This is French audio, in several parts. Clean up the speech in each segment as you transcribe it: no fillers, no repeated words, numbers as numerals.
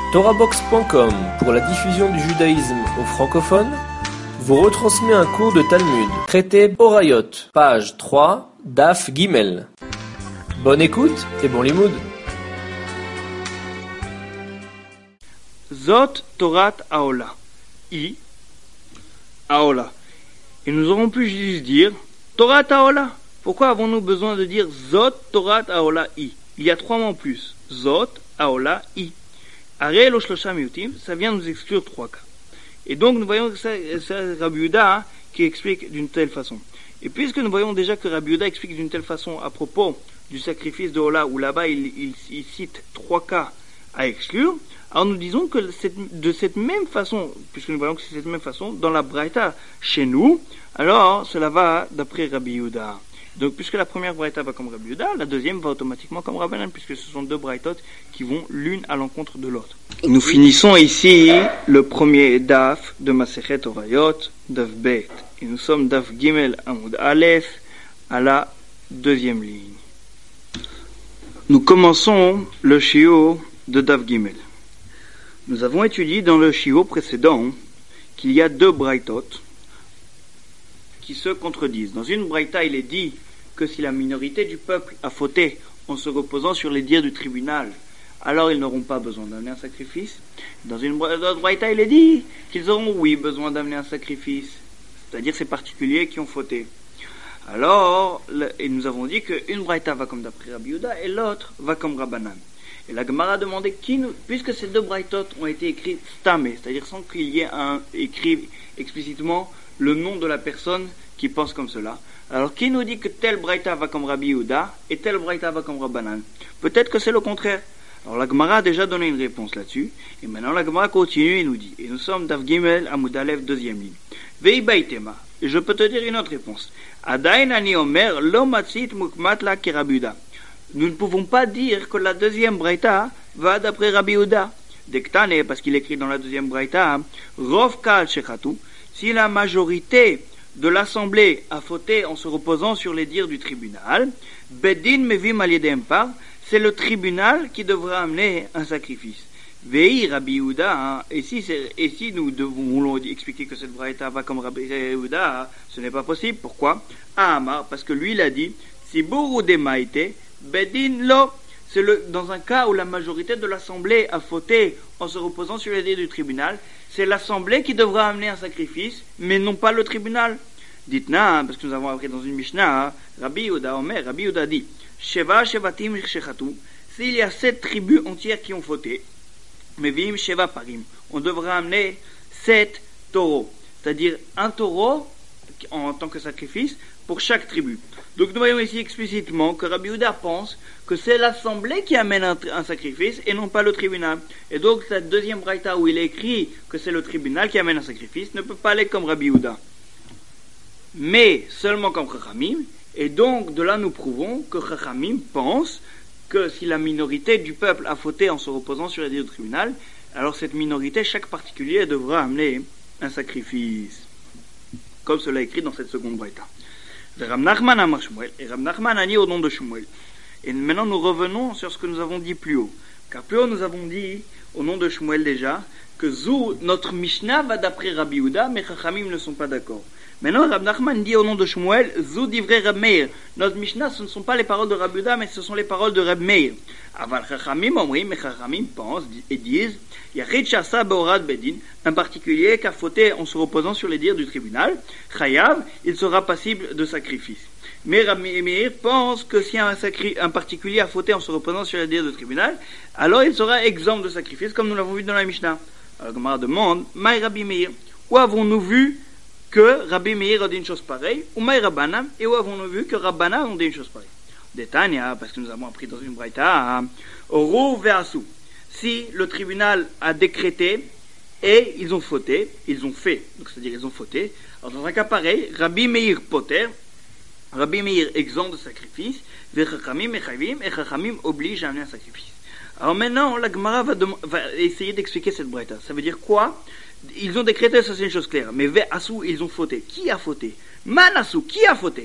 TorahBox.com, pour la diffusion du judaïsme aux francophones, vous retransmet un cours de Talmud, traité Horayot, page 3, Daf Gimel. Bonne écoute et bon limoud. Zot Torat Aola. Aola. Et nous aurons pu juste dire Torat Aola. Pourquoi avons-nous besoin de dire Zot Torat Aola I? Il y a trois mots en plus. Zot Aola I. Are lo shlosha miutim, ça vient nous exclure trois cas. Et donc nous voyons que c'est Rabbi Yehuda qui explique d'une telle façon. Et puisque nous voyons déjà que Rabbi Yehuda explique d'une telle façon à propos du sacrifice de Ola, où là-bas il cite trois cas à exclure, alors nous disons que de cette même façon, puisque nous voyons que c'est cette même façon, dans la Braïta chez nous, alors cela va d'après Rabbi Yehuda. Donc puisque la première Braïta va comme Rabbi Yehuda, la deuxième va automatiquement comme Rabbanan, puisque ce sont deux Braïtot qui vont l'une à l'encontre de l'autre. Nous finissons ici le premier Daf de Masechet Horayot, Daf Bet. Et nous sommes Daf Gimel Amud Aleph, à la deuxième ligne. Nous commençons le shiur de Daf Gimel. Nous avons étudié dans le shiur précédent qu'il y a deux Braïtot qui se contredisent. Dans une Braïta, il est dit que si la minorité du peuple a fauté en se reposant sur les dires du tribunal, alors ils n'auront pas besoin d'amener un sacrifice. Dans une autre Braïta, il est dit qu'ils auront, oui, besoin d'amener un sacrifice, c'est-à-dire ces particuliers qui ont fauté. Alors, et nous avons dit qu'une Braïta va comme d'après Rabbi Yehuda et l'autre va comme Rabbanan. Et la Gemara a demandé puisque ces deux Braïtot ont été écrits stamé, c'est-à-dire sans qu'il y ait écrit explicitement le nom de la personne qui pense comme cela. Alors, qui nous dit que tel Braïta va comme Rabbi Yehuda et tel Braïta va comme Rabbanan? Peut-être que c'est le contraire. Alors, la Gemara a déjà donné une réponse là-dessus. Et maintenant, la Gemara continue et nous dit, et nous sommes Daf Gimel Amud Aleph, deuxième ligne. Vei baitema. Et je peux te dire une autre réponse. Adain ani omer lo matzit mukmat la ki Rabbi Yehuda. Nous ne pouvons pas dire que la deuxième Braïta va d'après Rabbi Yehuda. Dektane, parce qu'il écrit dans la deuxième Braïta, Rov kal shechatu. Si la majorité de l'assemblée a fauté en se reposant sur les dires du tribunal, Bedin mevim al yedem par, c'est le tribunal qui devra amener un sacrifice. Vei Rabbi Yehuda, et si nous voulons expliquer que cette braïta va comme Rabbi Yehuda, ce n'est pas possible. Pourquoi? Amar, parce que lui il a dit, si bourou demaïte, Bedin lo, c'est dans un cas où la majorité de l'assemblée a fauté en se reposant sur les dires du tribunal, c'est l'assemblée qui devra amener un sacrifice, mais non pas le tribunal. Dites-na, parce que nous avons appris dans une Mishnah, Rabbi Yehuda dit, Sheva Shevatim Shechatu, s'il y a 7 tribus entières qui ont fauté, Mevim Sheva Parim, on devra amener 7 taureaux, c'est-à-dire un taureau en tant que sacrifice pour chaque tribu. Donc nous voyons ici explicitement que Rabbi Yehuda pense que c'est l'assemblée qui amène un sacrifice et non pas le tribunal. Et donc cette deuxième braïta où il est écrit que c'est le tribunal qui amène un sacrifice ne peut pas aller comme Rabbi Yehuda, mais seulement comme Chachamim. Et donc de là nous prouvons que Chachamim pense que si la minorité du peuple a fauté en se reposant sur les dires du tribunal, alors cette minorité, chaque particulier devra amener un sacrifice, comme cela est écrit dans cette seconde braïta. Et Rab Nachman amar Shmuel, et Rab Nachman a dit au nom de Shmuel. Et maintenant nous revenons sur ce que nous avons dit plus haut. Car plus haut nous avons dit, au nom de Shmuel déjà, que notre Mishnah va d'après Rabbi Yehuda, mais Chachamim ne sont pas d'accord. Maintenant Rab Nachman dit au nom de Shmuel, divrei Rab Meir. Notre Mishnah, ce ne sont pas les paroles de Rabbi Yehuda, mais ce sont les paroles de Rab Meir. Aval Chachamim omrim, mais Chachamim pensent et disent, Yachid Shasa Beorad Bedin, un particulier qui a fauté en se reposant sur les dires du tribunal, Chayav, il sera passible de sacrifice. Mais Rabbi Meir pense que si un particulier a fauté en se reposant sur les dires du tribunal, alors il sera exempt de sacrifice, comme nous l'avons vu dans la Mishnah. Alors Gemara demande, Maï Rabbi Meir, où avons-nous vu que Rabbi Meir a dit une chose pareille, ou Maï Rabbanan, et où avons-nous vu que Rabbanan a dit une chose pareille? Détania, parce que nous avons appris dans une braïta, Oro ve'asu. Si le tribunal a décrété et ils ont fauté, ils ont fait, donc c'est-à-dire ils ont fauté, alors dans un cas pareil, Rabbi Meir poter, Rabbi Meir exempt de sacrifice, ve'chachamim mechayvim, et chachamim oblige à amener un sacrifice. Alors maintenant, la Gemara va essayer d'expliquer cette braïta. Ça veut dire quoi? Ils ont décrété, ça c'est une chose claire, mais ve'asu, ils ont fauté. Qui a fauté? Manasu, qui a fauté?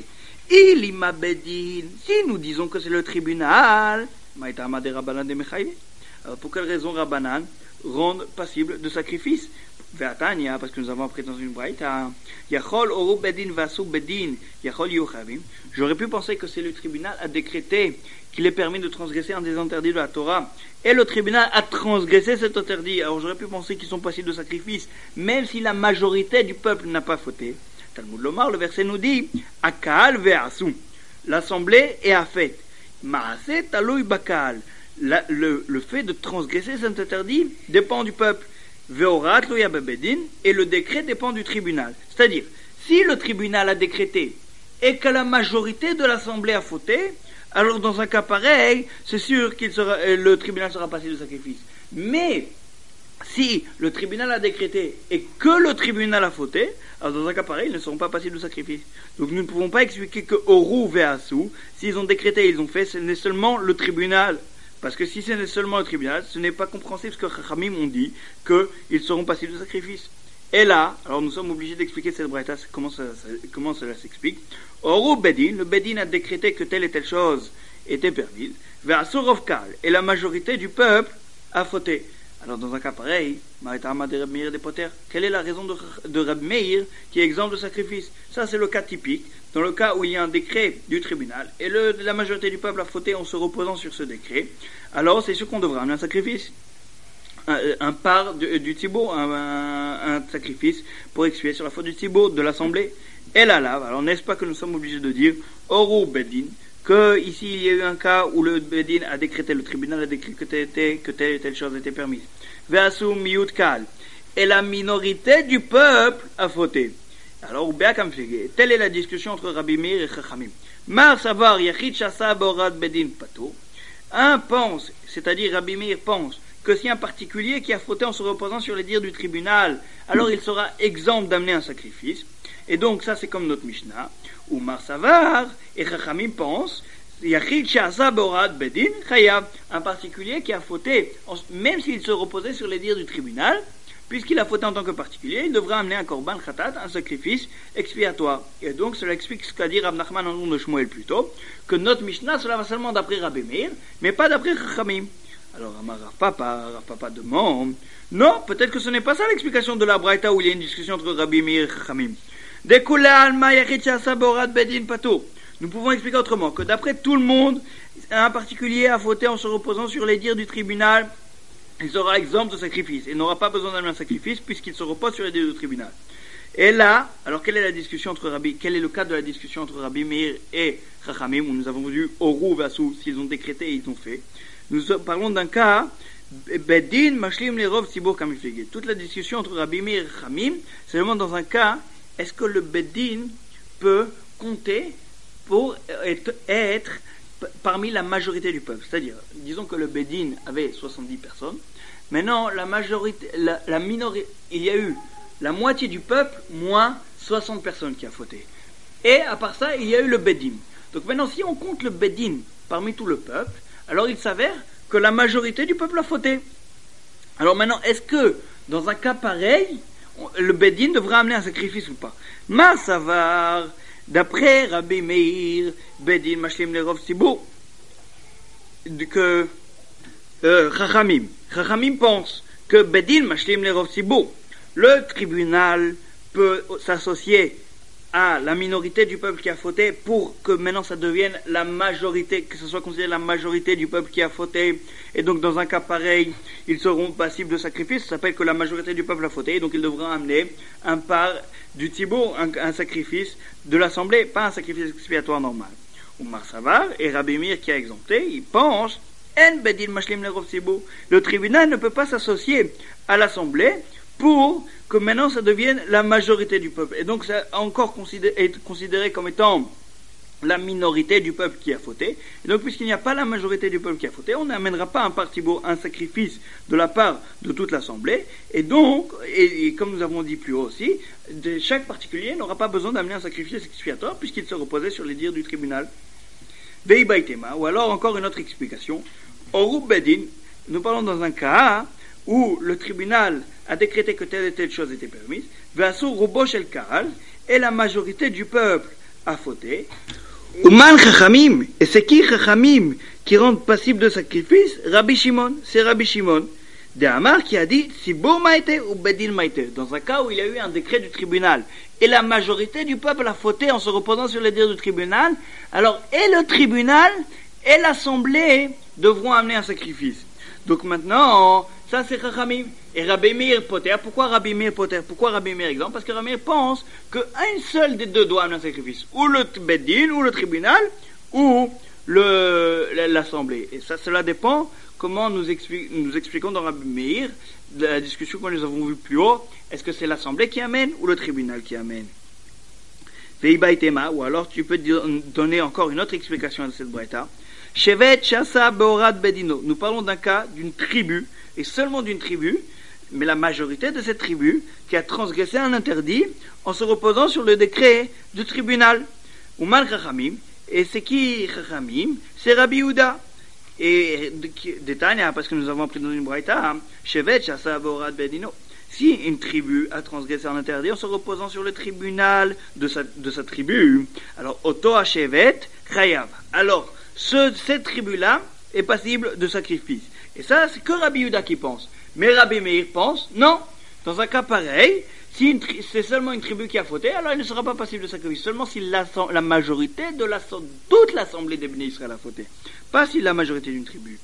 Ilimabedin, si nous disons que c'est le tribunal, maïtama de Rabbanan de mechayvim. Alors, pour quelle raison Rabbanan rendent passible de sacrifice? Ve'atania, parce que nous avons appris dans une braïta, Yachol oru bedin vasu bedin, Yachol yuchavim. J'aurais pu penser que c'est le tribunal a décrété qu'il est permis de transgresser un des interdits de la Torah, et le tribunal a transgressé cet interdit. Alors j'aurais pu penser qu'ils sont passibles de sacrifice, même si la majorité du peuple n'a pas fauté. Talmud Lomar, le verset nous dit, Akal ve'asu. L'assemblée est à fait. Maase talui bakal. Le fait de transgresser cet interdit dépend du peuple. Veorat loya babedin, et le décret dépend du tribunal. C'est-à-dire, si le tribunal a décrété et que la majorité de l'assemblée a fauté, alors dans un cas pareil, c'est sûr que le tribunal sera passé de sacrifice. Mais si le tribunal a décrété et que le tribunal a fauté, alors dans un cas pareil, ils ne seront pas passés de sacrifice. Donc nous ne pouvons pas expliquer que Oru ve'asu, s'ils ont décrété et ils ont fait, ce n'est seulement le tribunal. Parce que si ce n'est seulement le tribunal, ce n'est pas compréhensible ce que Chachamim ont dit, qu'ils seront passibles de sacrifice. Et là, alors nous sommes obligés d'expliquer cette braïta, comment cela s'explique. Oru bedin, le bedin a décrété que telle et telle chose était permise, vers Sorovkal, et la majorité du peuple a fauté. Alors dans un cas pareil, quelle est la raison de Rabbi Meir qui est exempt de sacrifice? Ça c'est le cas typique, dans le cas où il y a un décret du tribunal, et la majorité du peuple a fauté en se reposant sur ce décret, alors c'est sûr qu'on devra amener un sacrifice. Un part du tzibur, un sacrifice pour expier sur la faute du tzibur, de l'assemblée. Et la lave. Alors n'est-ce pas que nous sommes obligés de dire Oru bedin, que ici il y a eu un cas où le bedin a décrété, le tribunal a décrété que telle et telle chose était permise. Ve'asu miyut kal, et la minorité du peuple a fauté. Alors telle est la discussion entre Rabbi Meir et Chachamim. Mar savar yachid shasa borad bedin pato. Un pense, c'est-à-dire Rabbi Meir pense que si un particulier qui a fauté en se reposant sur les dires du tribunal, alors il sera exempt d'amener un sacrifice. Et donc ça c'est comme notre Mishnah, où Mar Savar et Chachamim pensent, Yachid Sha'asa Borad Bedin Chayav, un particulier qui a fauté, même s'il se reposait sur les dires du tribunal, puisqu'il a fauté en tant que particulier, il devra amener un korban khatat, un sacrifice expiatoire. Et donc cela explique ce qu'a dit Rav Nachman en nom de Shmuel plus tôt, que notre Mishnah cela va seulement d'après Rabbi Meir, mais pas d'après Chachamim. Alors Rav Papa demande, non, peut-être que ce n'est pas ça l'explication de la Braïta où il y a une discussion entre Rabbi Meir et Chachamim. Nous pouvons expliquer autrement, que d'après tout le monde, un particulier a fauté en se reposant sur les dires du tribunal, il sera exempt de sacrifice, et n'aura pas besoin d'amener un sacrifice puisqu'il se repose sur les dires du tribunal. Et là, alors quelle est la discussion quel est le cas de la discussion entre Rabbi Meir et Chachamim, où nous avons vu Oru Vasu, s'ils ont décrété et ils ont fait. Nous parlons d'un cas, Bedin Mashlim Lerov Tzibur Kamiflege. Toute la discussion entre Rabbi Meir et Chachamim, c'est vraiment dans un cas, est-ce que le Bedin peut compter pour être parmi la majorité du peuple? C'est-à-dire, disons que le Bedin avait 70 personnes, maintenant la majorité, la minorité, il y a eu la moitié du peuple moins 60 personnes qui a fauté. Et à part ça, il y a eu le Bedin. Donc maintenant, si on compte le Bedin parmi tout le peuple, alors il s'avère que la majorité du peuple a fauté. Alors maintenant, est-ce que dans un cas pareil, le Bedin devra amener un sacrifice ou pas? Ma savar, d'après Rabbi Meir, Bedin Mashlim Lerov Tzibur, que Chachamim pense que Bedin Mashlim Lerov Tzibur, le tribunal peut s'associer à la minorité du peuple qui a fauté pour que maintenant ça devienne la majorité, que ce soit considéré la majorité du peuple qui a fauté. Et donc dans un cas pareil, ils seront passibles de sacrifice. Ça s'appelle que la majorité du peuple a fauté, et donc ils devront amener un part du tzibur, un sacrifice de l'assemblée, pas un sacrifice expiatoire normal. Oumar Savar et Rabbi Meir qui a exempté, ils pensent En bedin mashlim lerov tzibur. Le tribunal ne peut pas s'associer à l'assemblée pour que maintenant ça devienne la majorité du peuple. Et donc ça a encore être considéré comme étant la minorité du peuple qui a fauté. Et donc puisqu'il n'y a pas la majorité du peuple qui a fauté, on n'amènera pas un sacrifice de la part de toute l'assemblée. Et donc, et comme nous avons dit plus haut aussi, chaque particulier n'aura pas besoin d'amener un sacrifice expiatoire puisqu'il se reposait sur les dires du tribunal. Veibaitema, ou alors encore une autre explication. Oru bedin, nous parlons dans un cas où le tribunal a décrété que telle et telle chose était permise, Vasu Rubosh el Kahal, et la majorité du peuple a fauté, Uman Chachamim, et c'est qui Chachamim qui rendent passible de sacrifice? Rabbi Shimon, c'est Rabbi Shimon. De Amar qui a dit Sibur Maïté ou Bedin Maïté, dans un cas où il y a eu un décret du tribunal et la majorité du peuple a fauté en se reposant sur les dires du tribunal, alors et le tribunal et l'assemblée devront amener un sacrifice. Donc maintenant, ça c'est Chachamim. Et Rabbi Meir Poter, pourquoi Rabbi Meir Poter? Pourquoi Rabbi Meir exemple? Parce que Rabbi Meir pense qu'un seul des deux doit amener un sacrifice, ou le Bedin, ou le tribunal, ou l'assemblée. Et ça, cela dépend comment nous expliquons dans Rabbi Meir, de la discussion que nous avons vue plus haut, est-ce que c'est l'assemblée qui amène ou le tribunal qui amène? Veibaitema, ou alors tu peux donner encore une autre explication de cette braïta. Shevet Shasa Beorad Bedino. Nous parlons d'un cas d'une tribu, et seulement d'une tribu, mais la majorité de cette tribu qui a transgressé un interdit en se reposant sur le décret du tribunal. Uman Chachamim, et c'est qui Chachamim? C'est Rabbi Yehuda. Et détail, parce que nous avons appris dans une braïta, Shevet Shasa Beorad Bedino. Si une tribu a transgressé un interdit en se reposant sur le tribunal de sa tribu, alors Oto Shevet Chayav. Alors, cette tribu-là est passible de sacrifice. Et ça, c'est que Rabbi Yehuda qui pense. Mais Rabbi Meir pense, non, dans un cas pareil, si c'est seulement une tribu qui a fauté, alors il ne sera pas passible de sacrifice. Seulement si la majorité de toute l'assemblée des Bnei Israël a fauté. Pas si la majorité d'une tribu.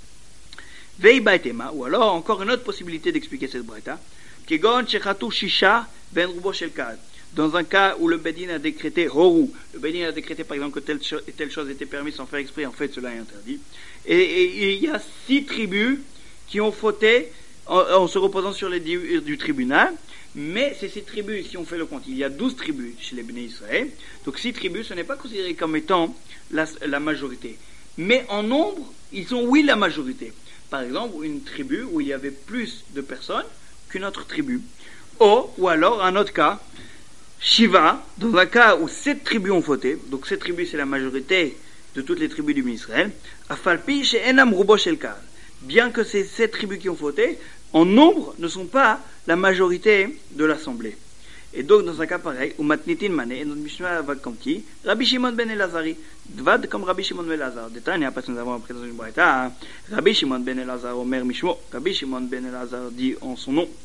Vei Baitema, ou alors encore une autre possibilité d'expliquer cette braïta, Kegon Shechatu Shisha Ben Rubo Shelkad. Dans un cas où le Bedin a décrété Horu, le Bedin a décrété par exemple que telle chose était permise sans faire exprès, en fait cela est interdit. Et il y a 6 tribus qui ont fauté en se reposant sur les dires du tribunal, mais c'est 6 tribus, si on fait le compte, il y a 12 tribus chez les Bnei Israël, donc 6 tribus, ce n'est pas considéré comme étant la majorité. Mais en nombre, ils sont oui la majorité. Par exemple, une tribu où il y avait plus de personnes qu'une autre tribu. Ou alors, un autre cas, Shiva, dans un cas où 7 tribus ont fauté, donc 7 tribus c'est la majorité de toutes les tribus du Israël, Afalpi chez Enam Rubo Shelkal. Bien que ces 7 tribus qui ont fauté, en nombre, ne sont pas la majorité de l'assemblée. Et donc, dans un cas pareil, où Matnitin Mané, notre Mishnah va comme qui? Rabbi Shimon ben Elazari. Dvad comme Rabbi Shimon ben Elazar. Détail, parce que nous avons appris dans une braïta, Rabbi Shimon ben Elazar, Omer Mishmo. Rabbi Shimon ben Elazar dit en son nom.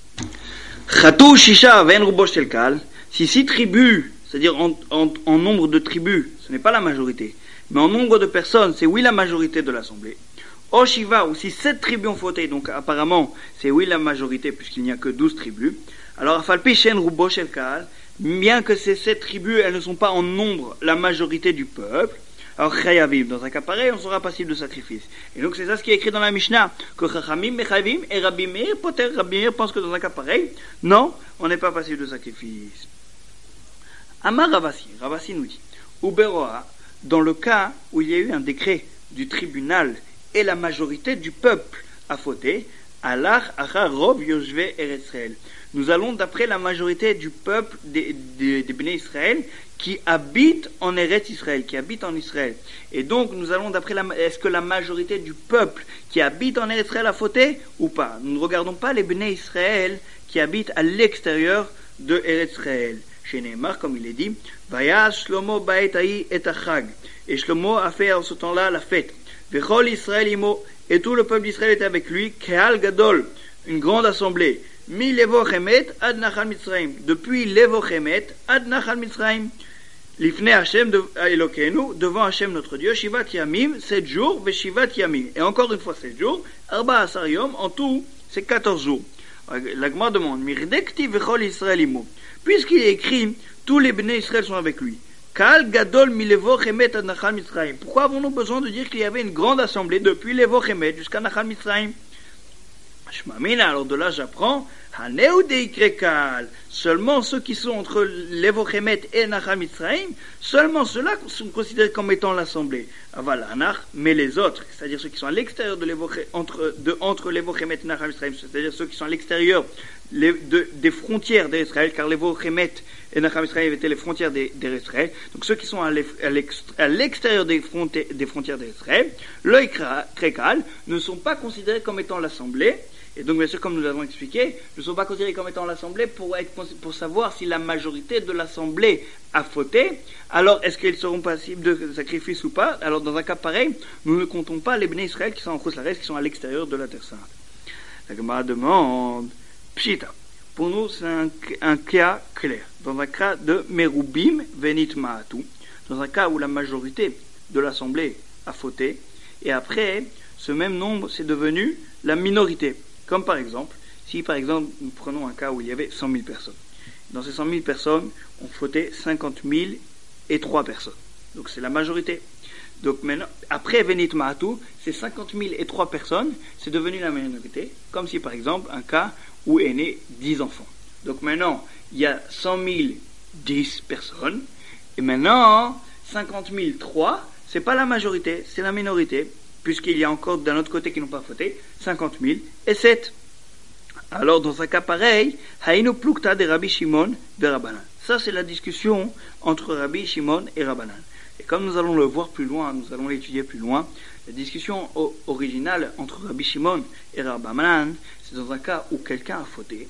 Chatou Shisha ven Rubo Shelkal. Si 6 tribus, c'est-à-dire en nombre de tribus, ce n'est pas la majorité, mais en nombre de personnes, c'est oui la majorité de l'assemblée. Au Shiva, ou si 7 tribus ont fauté, donc apparemment, c'est oui la majorité, puisqu'il n'y a que 12 tribus. Alors, Afalpi Shen Rubo Shelkal, bien que ces 7 tribus, elles ne sont pas en nombre la majorité du peuple, alors Chayavim, dans un cas pareil, on sera passible de sacrifice. Et donc c'est ça ce qui est écrit dans la Mishnah, que Chachamim Mechayavim et Rabbi Meir, peut-être Rabbi Meir pense que dans un cas pareil, non, on n'est pas passible de sacrifice. Amar Ravasi nous dit, Uberoa, dans le cas où il y a eu un décret du tribunal et la majorité du peuple a fauté, Alach Achar Rov Yoshve Eretz Israël. Nous allons d'après la majorité du peuple des Bnei Israël qui habitent en Eretz Israël, qui habitent en Israël. Et donc nous allons d'après est-ce que la majorité du peuple qui habite en Eretz Israël a fauté ou pas? Nous ne regardons pas les Bnei Israël qui habitent à l'extérieur de Eretz Israël. Chez Neymar, comme il est dit, Vaya Shlomo Baet Haï et Achag. Et Shlomo a fait en ce temps-là la fête. Vechol Israël Imo, et tout le peuple d'Israël était avec lui, Kehal Gadol, une grande assemblée. Mi Levo Chemet ad Nachal Mitzrayim, depuis Levo Chemet ad Nachal Mitzrayim. L'ifne Hashem Elokeinu, devant Hashem notre Dieu, Shivat Yamim, 7 jours, ve Shivat Yamim. Et encore une fois 7 jours, Arba Asar Yom, en tout, c'est 14 jours. La Gemara demande, Mirdekti vechol Israël Imo. Puisqu'il est écrit, tous les Bnei Israël sont avec lui. Kal Gadol mi Levo Chemet ad Nachal Mitzrayim. Pourquoi avons-nous besoin de dire qu'il y avait une grande assemblée depuis Levo Chemet jusqu'à Nachal Mitzrayim? Shmamina, alors de là j'apprends, seulement ceux qui sont entre Levochemet et Nachal Mitzrayim, seulement ceux-là sont considérés comme étant l'assemblée. Aval Anach, mais les autres, c'est-à-dire ceux qui sont à l'extérieur de entre Levochemet et Nachal Mitzrayim, c'est-à-dire ceux qui sont à l'extérieur des frontières d'Israël, car Levochemet et Nachal Mitzrayim étaient les frontières d'Israël, donc ceux qui sont à l'extérieur des frontières d'Israël, l'œil Krekal, ne sont pas considérés comme étant l'assemblée. Et donc, bien sûr, comme nous l'avons expliqué, ne ne sont pas considérés comme étant l'assemblée pour savoir si la majorité de l'assemblée a fauté. Alors, est-ce qu'ils seront passibles de sacrifice ou pas? Alors, dans un cas pareil, nous ne comptons pas les Bnei Israël qui sont en Chutz-Laretz, qui sont à l'extérieur de la Terre Sainte. La Gemara demande, Pshita. Pour nous, c'est un cas clair. Dans un cas de Merubim Venit Ma'atu, dans un cas où la majorité de l'assemblée a fauté, et après, ce même nombre, c'est devenu la minorité. Comme par exemple, si par exemple, nous prenons un cas où il y avait 100 000 personnes. Dans ces 100 000 personnes, on fautait 50 003 personnes. Donc c'est la majorité. Donc maintenant, après Venit Ma'atu, ces 50 003 personnes, c'est devenu la minorité. Comme si par exemple, un cas où est né 10 enfants. Donc maintenant, il y a 100 010 personnes, et maintenant, 50 003, c'est pas la majorité, c'est la minorité, puisqu'il y a encore d'un autre côté qui n'ont pas fauté, 50 007. Alors, dans un cas pareil, Haïno Plukta de Rabbi Shimon de Rabbanan. Ça, c'est la discussion entre Rabbi Shimon et Rabbanan. Et comme nous allons le voir plus loin, nous allons l'étudier plus loin, la discussion originale entre Rabbi Shimon et Rabbanan, c'est dans un cas où quelqu'un a fauté.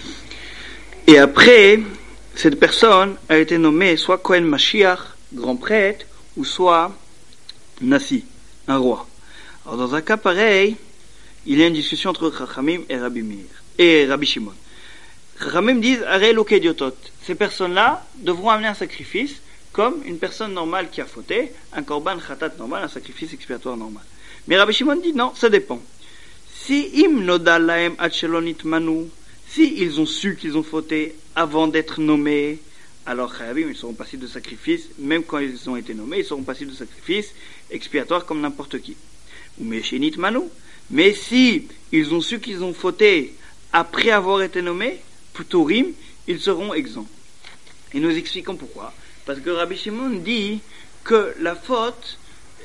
Et après, cette personne a été nommée soit Kohen Mashiach, grand prêtre, ou soit Nasi, un roi. Alors dans un cas pareil, il y a une discussion entre Chachamim et Rabbi Shimon. Chachamim disent Arei Lokei Diotot. Ces personnes-là devront amener un sacrifice comme une personne normale qui a fauté, un korban khatat normal, un sacrifice expiatoire normal. Mais Rabbi Shimon dit non, ça dépend. Si im nodal lahem ad shelo nitmanu, si ils ont su qu'ils ont fauté avant d'être nommés, alors chayavim, ils seront passibles de sacrifice, même quand ils ont été nommés, ils seront passibles de sacrifice expiatoire comme n'importe qui. Ou meshe nitmanu, mais si ils ont su qu'ils ont fauté après avoir été nommés, pturim, ils seront exempts. Et nous expliquons pourquoi. Parce que Rabbi Shimon dit que la faute,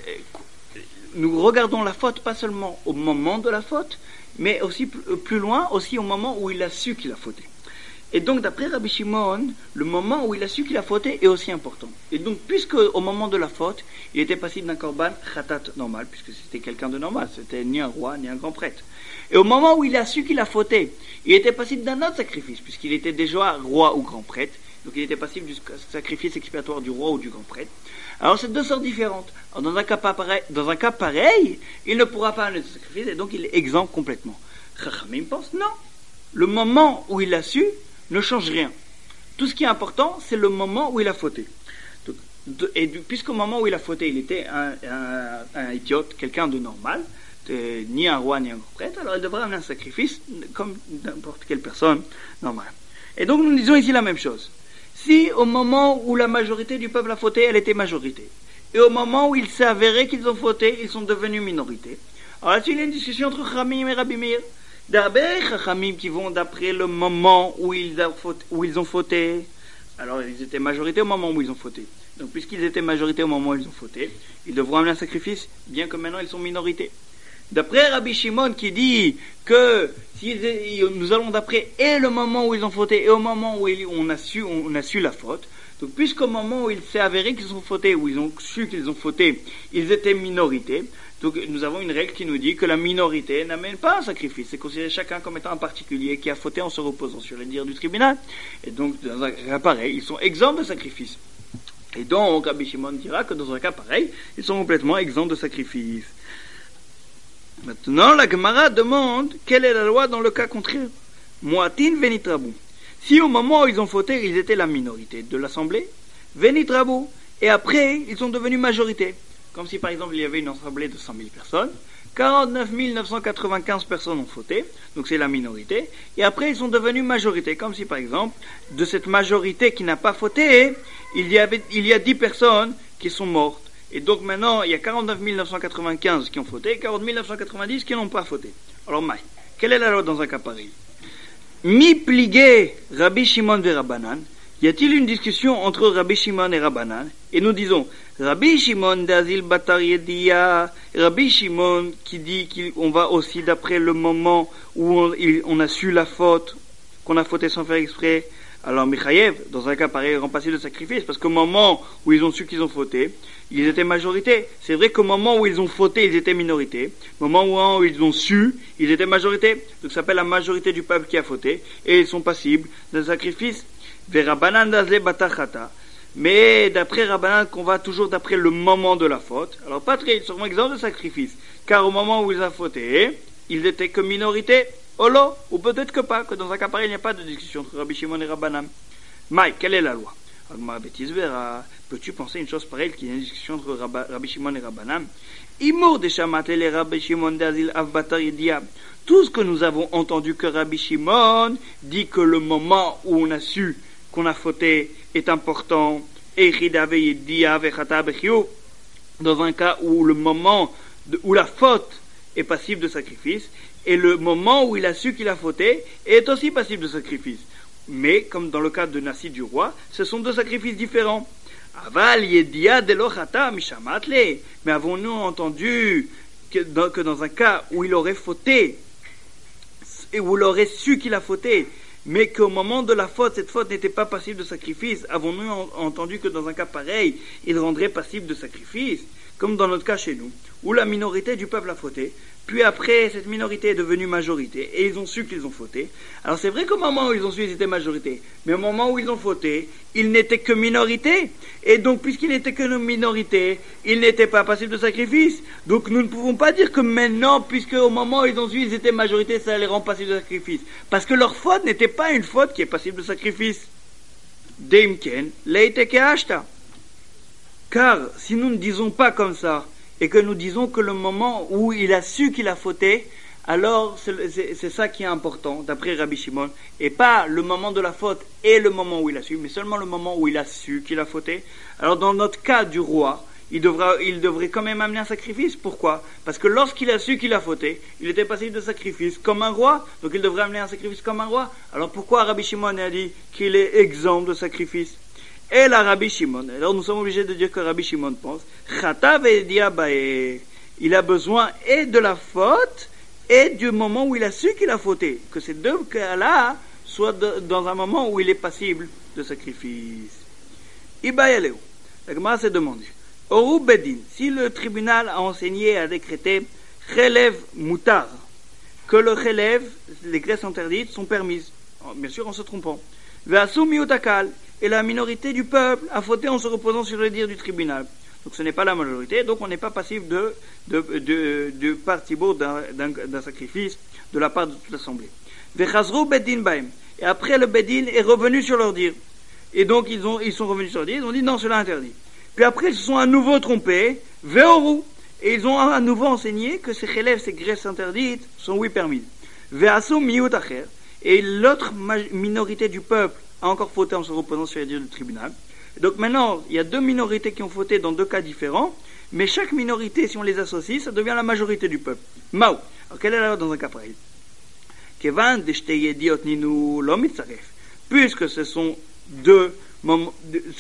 nous regardons la faute pas seulement au moment de la faute, mais aussi plus loin, aussi au moment où il a su qu'il a fauté. Et donc, d'après Rabbi Shimon, le moment où il a su qu'il a fauté est aussi important. Et donc, puisque au moment de la faute, il était passible d'un korban khatat normal, puisque c'était quelqu'un de normal, c'était ni un roi, ni un grand prêtre. Et au moment où il a su qu'il a fauté, il était passible d'un autre sacrifice, puisqu'il était déjà roi ou grand prêtre. Donc il était passible du sacrifice expiatoire du roi ou du grand prêtre. Alors c'est deux sortes différentes. Alors, dans un cas pareil, il ne pourra pas amener de sacrifice et donc il est exempt complètement. Chachamim pense non. Le moment où il a su ne change rien. Tout ce qui est important, c'est le moment où il a fauté. Puisqu'au moment où il a fauté, il était un idiote, quelqu'un de normal, ni un roi ni un grand prêtre, alors il devrait amener un sacrifice comme n'importe quelle personne normale. Et donc nous disons ici la même chose. Si au moment où la majorité du peuple a fauté, elle était majorité, et au moment où il s'est avéré qu'ils ont fauté, ils sont devenus minorité. Alors là-dessus, il y a une discussion entre Chachamim et Rabbi Meir. D'abord, Chachamim qui vont d'après le moment où ils ont fauté. Alors ils étaient majorité au moment où ils ont fauté. Donc puisqu'ils étaient majorité au moment où ils ont fauté, ils devront amener un sacrifice, bien que maintenant ils sont minorité. D'après Rabbi Shimon qui dit que si nous allons d'après et le moment où ils ont fauté et au moment où on a su la faute, donc puisqu'au moment où il s'est avéré qu'ils ont fauté, où ils ont su qu'ils ont fauté, ils étaient minorité, donc nous avons une règle qui nous dit que la minorité n'amène pas un sacrifice, c'est considéré chacun comme étant un particulier qui a fauté en se reposant sur les dires du tribunal, et donc dans un cas pareil, ils sont exempts de sacrifice. Et donc Rabbi Shimon dira que dans un cas pareil, ils sont complètement exempts de sacrifice. Maintenant, la Gemara demande quelle est la loi dans le cas contraire. Moatin venitrabou. Si au moment où ils ont fauté, ils étaient la minorité de l'assemblée, venitrabou. Et après, ils sont devenus majorité. Comme si par exemple, il y avait une assemblée de 100 000 personnes, 49 995 personnes ont fauté, donc c'est la minorité, et après ils sont devenus majorité. Comme si par exemple, de cette majorité qui n'a pas fauté, il y a 10 personnes qui sont mortes. Et donc maintenant, il y a 49 995 qui ont fauté et 40 990 qui n'ont pas fauté. Alors, Maï, quelle est la loi dans un cas pareil? Mi pligé Rabbi Shimon et Rabbanan. Y a-t-il une discussion entre Rabbi Shimon et Rabbanan? Et nous disons, Rabbi Shimon d'Azil Batar Yediya, Rabbi Shimon qui dit qu'on va aussi d'après le moment où on a su la faute, qu'on a fauté sans faire exprès. Alors Michayev, dans un cas pareil, rend passible de sacrifice, parce qu'au moment où ils ont su qu'ils ont fauté, ils étaient majorité. C'est vrai qu'au moment où ils ont fauté, ils étaient minorité. Au moment où ils ont su, ils étaient majorité. Donc ça s'appelle la majorité du peuple qui a fauté, et ils sont passibles de sacrifice. Verabanan dazé batachata. Mais d'après Rabbanan, qu'on va toujours d'après le moment de la faute. Alors pas très, ils seront exempts de sacrifice, car au moment où ils ont fauté, ils étaient que minorité. Olo, ou peut-être que pas, que dans un cas pareil, il n'y a pas de discussion entre Rabbi Shimon et Rabbanan. Maï, quelle est la loi? Peux-tu penser une chose pareille qu'il y a une discussion entre Rabbi Shimon et Rabbanan? Imour de Shamatele Rabbi Shimon d'Azil Avbatar Yedia. Tout ce que nous avons entendu que Rabbi Shimon dit que le moment où on a su qu'on a fauté est important, et dans un cas où le moment où la faute est passible de sacrifice, et le moment où il a su qu'il a fauté est aussi passible de sacrifice. Mais, comme dans le cas de Nassi du roi, ce sont deux sacrifices différents. Aval yedia delochata mishamatle. Mais avons-nous entendu que dans un cas où il aurait fauté, et où il aurait su qu'il a fauté, mais qu'au moment de la faute, cette faute n'était pas passible de sacrifice, avons-nous entendu que dans un cas pareil, il rendrait passible de sacrifice, comme dans notre cas chez nous, où la minorité du peuple a fauté, puis après, cette minorité est devenue majorité, et ils ont su qu'ils ont fauté. Alors c'est vrai qu'au moment où ils ont su, ils étaient majorité, mais au moment où ils ont fauté, ils n'étaient que minorité, et donc puisqu'ils n'étaient que minorité, ils n'étaient pas passibles de sacrifice. Donc nous ne pouvons pas dire que maintenant, puisque au moment où ils ont su, ils étaient majorité, ça les rend passibles de sacrifice. Parce que leur faute n'était pas une faute qui est passible de sacrifice. Deimken, leiteke ashta. Car si nous ne disons pas comme ça, et que nous disons que le moment où il a su qu'il a fauté, alors c'est ça qui est important, d'après Rabbi Shimon, et pas le moment de la faute et le moment où il a su, mais seulement le moment où il a su qu'il a fauté. Alors dans notre cas du roi, il devrait quand même amener un sacrifice. Pourquoi? Parce que lorsqu'il a su qu'il a fauté, il était passible de sacrifice comme un roi, donc il devrait amener un sacrifice comme un roi. Alors pourquoi Rabbi Shimon a dit qu'il est exempt de sacrifice? Et la Rabbi Shimon, alors nous sommes obligés de dire que Rabbi Shimon pense, il a besoin et de la faute et du moment où il a su qu'il a fauté, que ces deux cas-là soient dans un moment où il est passible de sacrifice. Ibayaleu, la Gemara s'est demandé, Oru Bedin, si le tribunal a enseigné et a décrété Chelev Mutar, que le Chelev, les graisses interdites, sont permises, bien sûr en se trompant, Ve'asu miutakal, et la minorité du peuple a fauté en se reposant sur le dire du tribunal. Donc ce n'est pas la majorité, donc on n'est pas passif de partibur d'un sacrifice de la part de toute l'assemblée. Vechazru bedin baim, et après le bedin est revenu sur leur dire. Et donc ils sont revenus sur leur dire, ils ont dit non, cela interdit. Puis après ils se sont à nouveau trompés, veoru, et ils ont à nouveau enseigné que ces chélèves, ces graisses interdites, sont oui permises. Ve'asu miutacher, et l'autre minorité du peuple a encore fauté en se reposant sur les dires du tribunal. Donc maintenant, il y a deux minorités qui ont fauté dans deux cas différents, mais chaque minorité, si on les associe, ça devient la majorité du peuple. Mao. Alors quelle est la loi dans un cas pareil? Kevan de shteyediot ninu lo mitzaref. Puisque ce sont deux moments,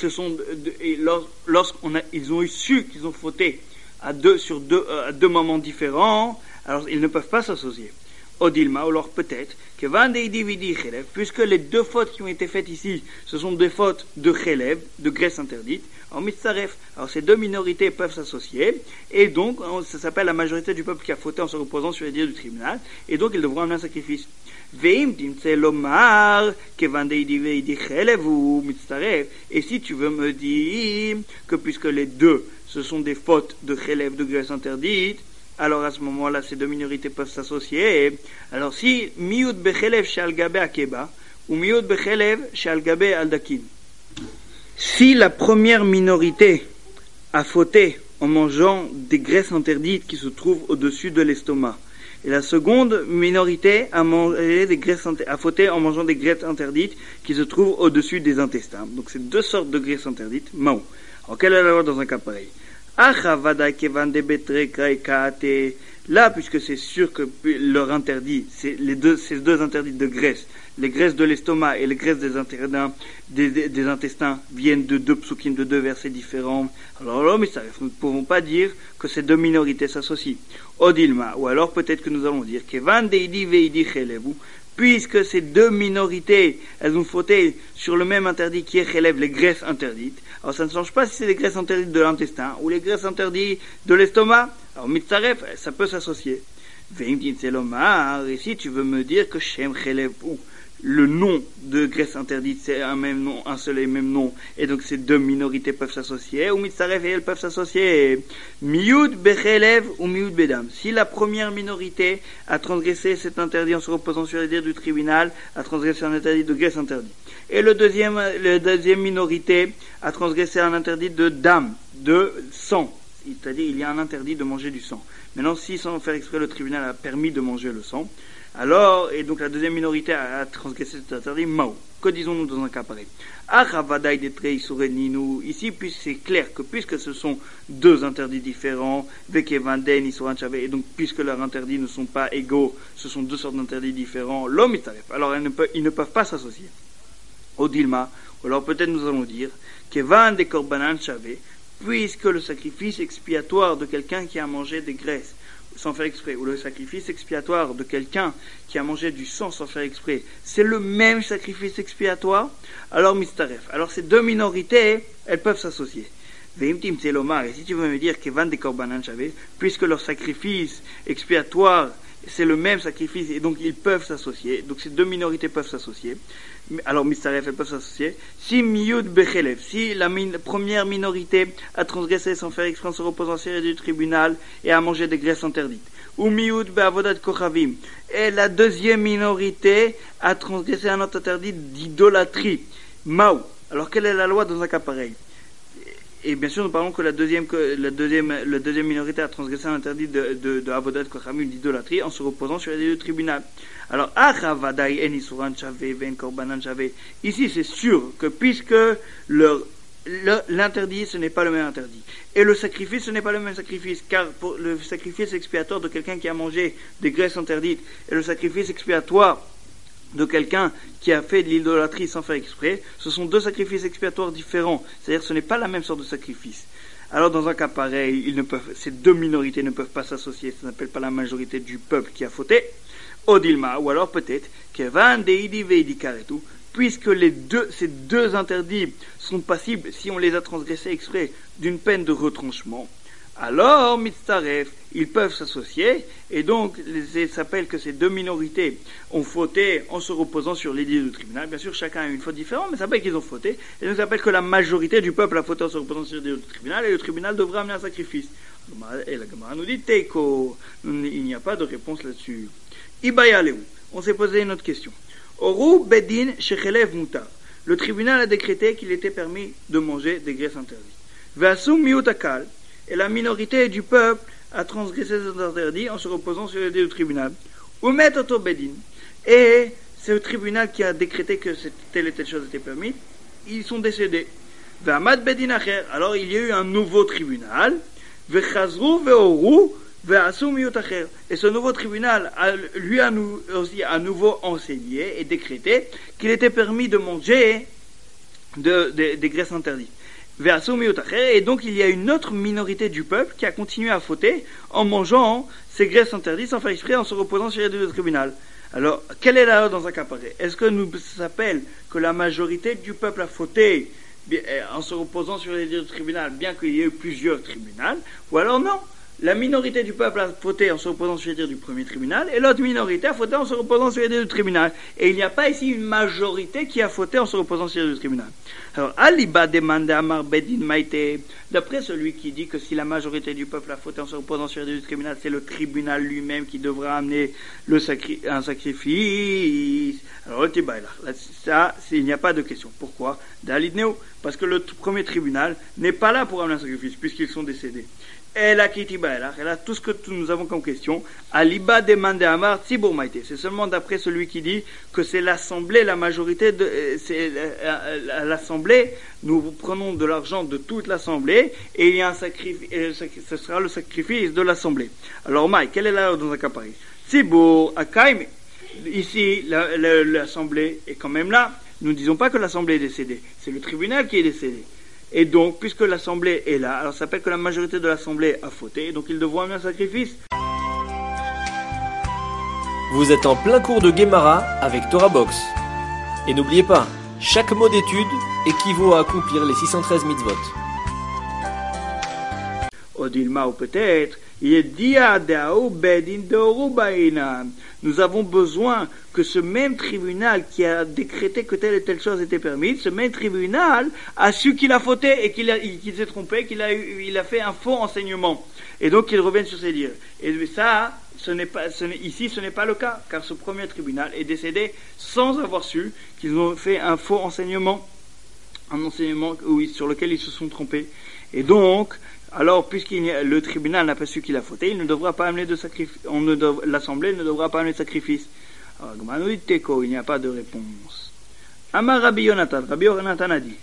ils ont eu su qu'ils ont fauté à deux moments différents, alors ils ne peuvent pas s'associer. Odilma, ou alors peut-être, que puisque les deux fautes qui ont été faites ici, ce sont des fautes de chelev, de graisse interdite, en mitzaref. Alors ces deux minorités peuvent s'associer, et donc ça s'appelle la majorité du peuple qui a fauté en se reposant sur les dires du tribunal, et donc ils devront amener un sacrifice. Et si tu veux me dire que puisque les deux, ce sont des fautes de chelev, de graisse interdite, alors à ce moment-là, ces deux minorités peuvent s'associer. Alors si miut bechelev shal gabe akeba ou miut bechelev shal gabe aldakin, si la première minorité a fauté en mangeant des graisses interdites qui se trouvent au-dessus de l'estomac, et la seconde minorité a fauté en mangeant des graisses interdites qui se trouvent au-dessus des intestins, donc c'est deux sortes de graisses interdites, mao. Alors quelle est la loi dans un cas pareil? Là, puisque c'est sûr que leur interdit, c'est ces deux interdits de graisse, les graisses de l'estomac et les graisses des intestins viennent de deux psukim, de deux versets différents. Alors là, mais ça, nous ne pouvons pas dire que ces deux minorités s'associent. Odilma, ou alors peut-être que nous allons dire puisque ces deux minorités, elles ont fauté sur le même interdit qui est relève les graisses interdites. Alors ça ne change pas si c'est les graisses interdites de l'intestin ou les graisses interdites de l'estomac. Alors mitzaref, ça peut s'associer. Veimtin selomar, ici tu veux me dire que Shem relève ou le nom de graisse interdite, c'est un même nom, un seul et même nom, et donc ces deux minorités peuvent s'associer, ou mitzaref et elles peuvent s'associer. Miyud bechelev ou miyud bedam. Si la première minorité a transgressé cet interdit en se reposant sur les dires du tribunal, a transgressé un interdit de graisse interdite. Et la deuxième minorité a transgressé un interdit de dam, de sang. C'est-à-dire, il y a un interdit de manger du sang. Maintenant, si sans faire exprès, le tribunal a permis de manger le sang, alors, et donc la deuxième minorité a transgressé cet interdit, mao. Que disons-nous dans un cas pareil? Ici, puis c'est clair que puisque ce sont deux interdits différents, et donc puisque leurs interdits ne sont pas égaux, ce sont deux sortes d'interdits différents, l'homme est taref. Alors ils ne peuvent pas s'associer. Au dilma, ou alors peut-être nous allons dire, kevan de korbanan chavé, puisque le sacrifice expiatoire de quelqu'un qui a mangé des graisses, sans faire exprès, ou le sacrifice expiatoire de quelqu'un qui a mangé du sang sans faire exprès, c'est le même sacrifice expiatoire, alors mistaref. Alors ces deux minorités, elles peuvent s'associer. Veimtim selomar, et si tu veux me dire qu'evan de korbanan chavé, puisque leur sacrifice expiatoire, c'est le même sacrifice, et donc ils peuvent s'associer, donc ces deux minorités peuvent s'associer, alors mistaref, elles peuvent s'associer, si miyud bechelev, si la première minorité a transgressé sans faire exprès en se reposant sur du tribunal et a mangé des graisses interdites, ou miyud be'avodat kochavim, et la deuxième minorité a transgressé un autre interdit d'idolâtrie, mao. Alors quelle est la loi dans un cas pareil? Et bien sûr, nous parlons que la deuxième minorité a transgressé un interdit de avodat kochamim, d'idolâtrie, en se reposant sur les dires du tribunal. Alors, ici c'est sûr que puisque l'interdit, ce n'est pas le même interdit, et le sacrifice, ce n'est pas le même sacrifice, car pour le sacrifice expiatoire de quelqu'un qui a mangé des graisses interdites, et le sacrifice expiatoire de quelqu'un qui a fait de l'idolâtrie sans faire exprès, ce sont deux sacrifices expiatoires différents. C'est-à-dire que ce n'est pas la même sorte de sacrifice. Alors dans un cas pareil, ces deux minorités ne peuvent pas s'associer. Ça n'appelle pas la majorité du peuple qui a fauté. Odilma, ou alors peut-être Kevan Deidi Veidi Karetu, puisque ces deux interdits sont passibles, si on les a transgressés exprès, d'une peine de retranchement. Alors, mitzaref, ils peuvent s'associer, et donc, il s'appelle que ces deux minorités ont fauté en se reposant sur les dires du tribunal. Bien sûr, chacun a une faute différente, mais ça s'appelle qu'ils ont fauté, et donc ça s'appelle que la majorité du peuple a fauté en se reposant sur les dires du tribunal, et le tribunal devra amener un sacrifice. Et la Gemara nous dit, Teiko, il n'y a pas de réponse là-dessus. Ibayaleu, on s'est posé une autre question. Oru bedin shechelev mutar. Le tribunal a décrété qu'il était permis de manger des graisses interdites. Vasum miutakal. Et la minorité du peuple a transgressé cet interdit en se reposant sur les dires du tribunal. Umet oto bedin. Et c'est le tribunal qui a décrété que telle et telle chose était permise. Ils sont décédés. V'amad bedin acher. Alors il y a eu un nouveau tribunal. V'chazru ve'oru ve'asu miut acher. Et ce nouveau tribunal lui a aussi à nouveau enseigné et décrété qu'il était permis de manger des graisses interdites. Et donc il y a une autre minorité du peuple qui a continué à fauter en mangeant ces graisses interdites sans faire exprès en se reposant sur les dires du tribunal. Alors, quelle est la loi dans un cas pareil? Est-ce que nous s'appelle que la majorité du peuple a fauté en se reposant sur les dires du tribunal, bien qu'il y ait eu plusieurs tribunaux, ou alors non? La minorité du peuple a fauté en se reposant sur les dires du premier tribunal, et l'autre minorité a fauté en se reposant sur les dires du tribunal. Et il n'y a pas ici une majorité qui a fauté en se reposant sur les dires du tribunal. Alors, Aliba demande à Marbedin Maïté, d'après celui qui dit que si la majorité du peuple a fauté en se reposant sur les dires du tribunal, c'est le tribunal lui-même qui devra amener un sacrifice. Alors, ça, il n'y a pas de question. Pourquoi? Dalidneo, parce que le premier tribunal n'est pas là pour amener un sacrifice, puisqu'ils sont décédés. Et là, tout ce que nous avons comme question, Aliba demande à Amar Tzibur Maïté. C'est seulement d'après celui qui dit que c'est l'assemblée, la majorité c'est l'assemblée, nous prenons de l'argent de toute l'assemblée, et il y a un sacrifice, ce sera le sacrifice de l'assemblée. Alors, Maï, quelle est la loi dans un cas pareil? Tzibur Akaim. Ici, l'assemblée est quand même là. Nous ne disons pas que l'assemblée est décédée. C'est le tribunal qui est décédé. Et donc, puisque l'assemblée est là, alors ça s'appelle que la majorité de l'assemblée a fauté, donc ils devront amener un sacrifice. Vous êtes en plein cours de Gemara avec Torah Box. Et n'oubliez pas, chaque mot d'étude équivaut à accomplir les 613 mitzvot. Odilma ou peut-être, nous avons besoin que ce même tribunal qui a décrété que telle et telle chose était permise, ce même tribunal a su qu'il a fauté et qu'il s'est trompé, il a fait un faux enseignement. Et donc qu'il revienne sur ses dires. Et ça, ici ce n'est pas le cas, car ce premier tribunal est décédé sans avoir su qu'ils ont fait un faux enseignement, un enseignement sur lequel ils se sont trompés. Et donc, alors, le tribunal n'a pas su qu'il a fauté, il ne devra pas amener de sacrifice, l'assemblée ne devra pas amener de sacrifice. Alors, il n'y a pas de réponse. Amar Rabbi Yonatan a dit,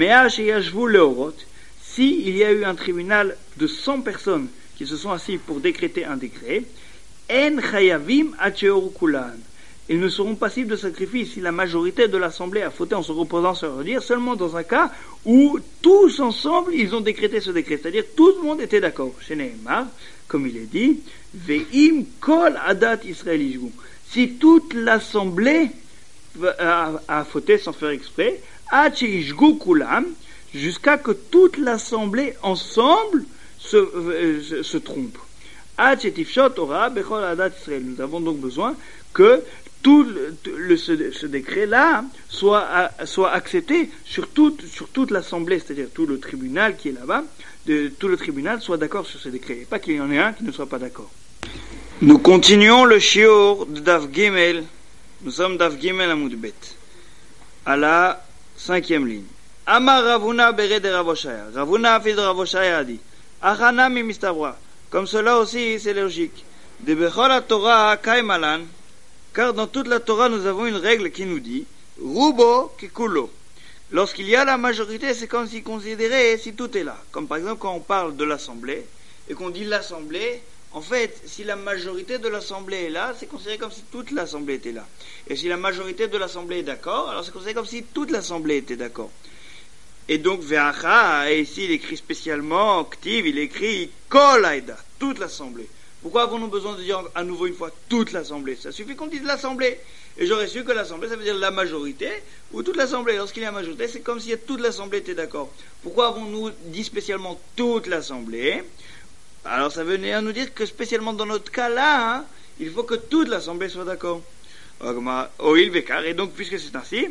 si il y a eu un tribunal de 100 personnes qui se sont assis pour décréter un décret, en chayavim acheoru kulan. Ils ne seront passibles de sacrifice si la majorité de l'assemblée a fauté en se reposant sur leur dire, seulement dans un cas où tous ensemble ils ont décrété ce décret, c'est-à-dire tout le monde était d'accord. Chez Nehemar, comme il est dit, ve'im kol adat Israël yishgu. Si toute l'assemblée a fauté sans faire exprès, ach yishgu kulam, jusqu'à que toute l'assemblée ensemble se trompe. Ach etifshot Torah bechol adat Israël. Nous avons donc besoin que ce décret-là soit accepté sur toute l'assemblée, c'est-à-dire tout le tribunal qui est là-bas, tout le tribunal soit d'accord sur ce décret, et pas qu'il y en ait un qui ne soit pas d'accord. Nous continuons le shiur de Daf Gimel, nous sommes Daf Gimel Amud Bet, à la 5e ligne. Amar Ravuna Bered de Ravoshaya, Ravuna fils de Ravoshaya a dit, Achana mi mistabra, comme cela aussi c'est logique, de Bechol Torah Kaimalan, car dans toute la Torah, nous avons une règle qui nous dit Rubo kikulo. Lorsqu'il y a la majorité, c'est comme si considérait si tout est là. Comme par exemple quand on parle de l'assemblée et qu'on dit l'assemblée, en fait, si la majorité de l'assemblée est là, c'est considéré comme si toute l'assemblée était là. Et si la majorité de l'assemblée est d'accord, alors c'est considéré comme si toute l'assemblée était d'accord. Et donc Ve'acha, et ici il écrit spécialement Ktiv, il écrit Kol Aida, toute l'assemblée. Pourquoi avons-nous besoin de dire à nouveau une fois toute l'assemblée? Ça suffit qu'on dise l'assemblée. Et j'aurais su que l'assemblée, ça veut dire la majorité, ou toute l'assemblée. Lorsqu'il y a majorité, c'est comme si toute l'assemblée était d'accord. Pourquoi avons-nous dit spécialement toute l'assemblée? Alors ça venait à nous dire que spécialement dans notre cas-là, il faut que toute l'assemblée soit d'accord. Et donc, puisque c'est ainsi,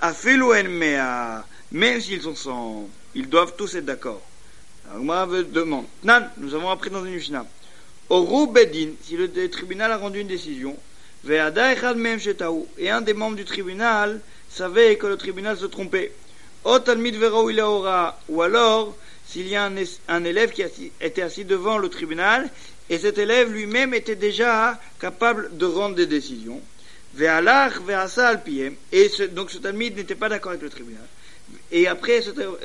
même s'ils sont 100, ils doivent tous être d'accord. Alors, demande. Nous avons appris dans une Mishnah. Oru Bedin, si le tribunal a rendu une décision, et un des membres du tribunal savait que le tribunal se trompait, ou alors s'il y a un élève qui était assis devant le tribunal et cet élève lui-même était déjà capable de rendre des décisions, et donc ce talmid n'était pas d'accord avec le tribunal, et après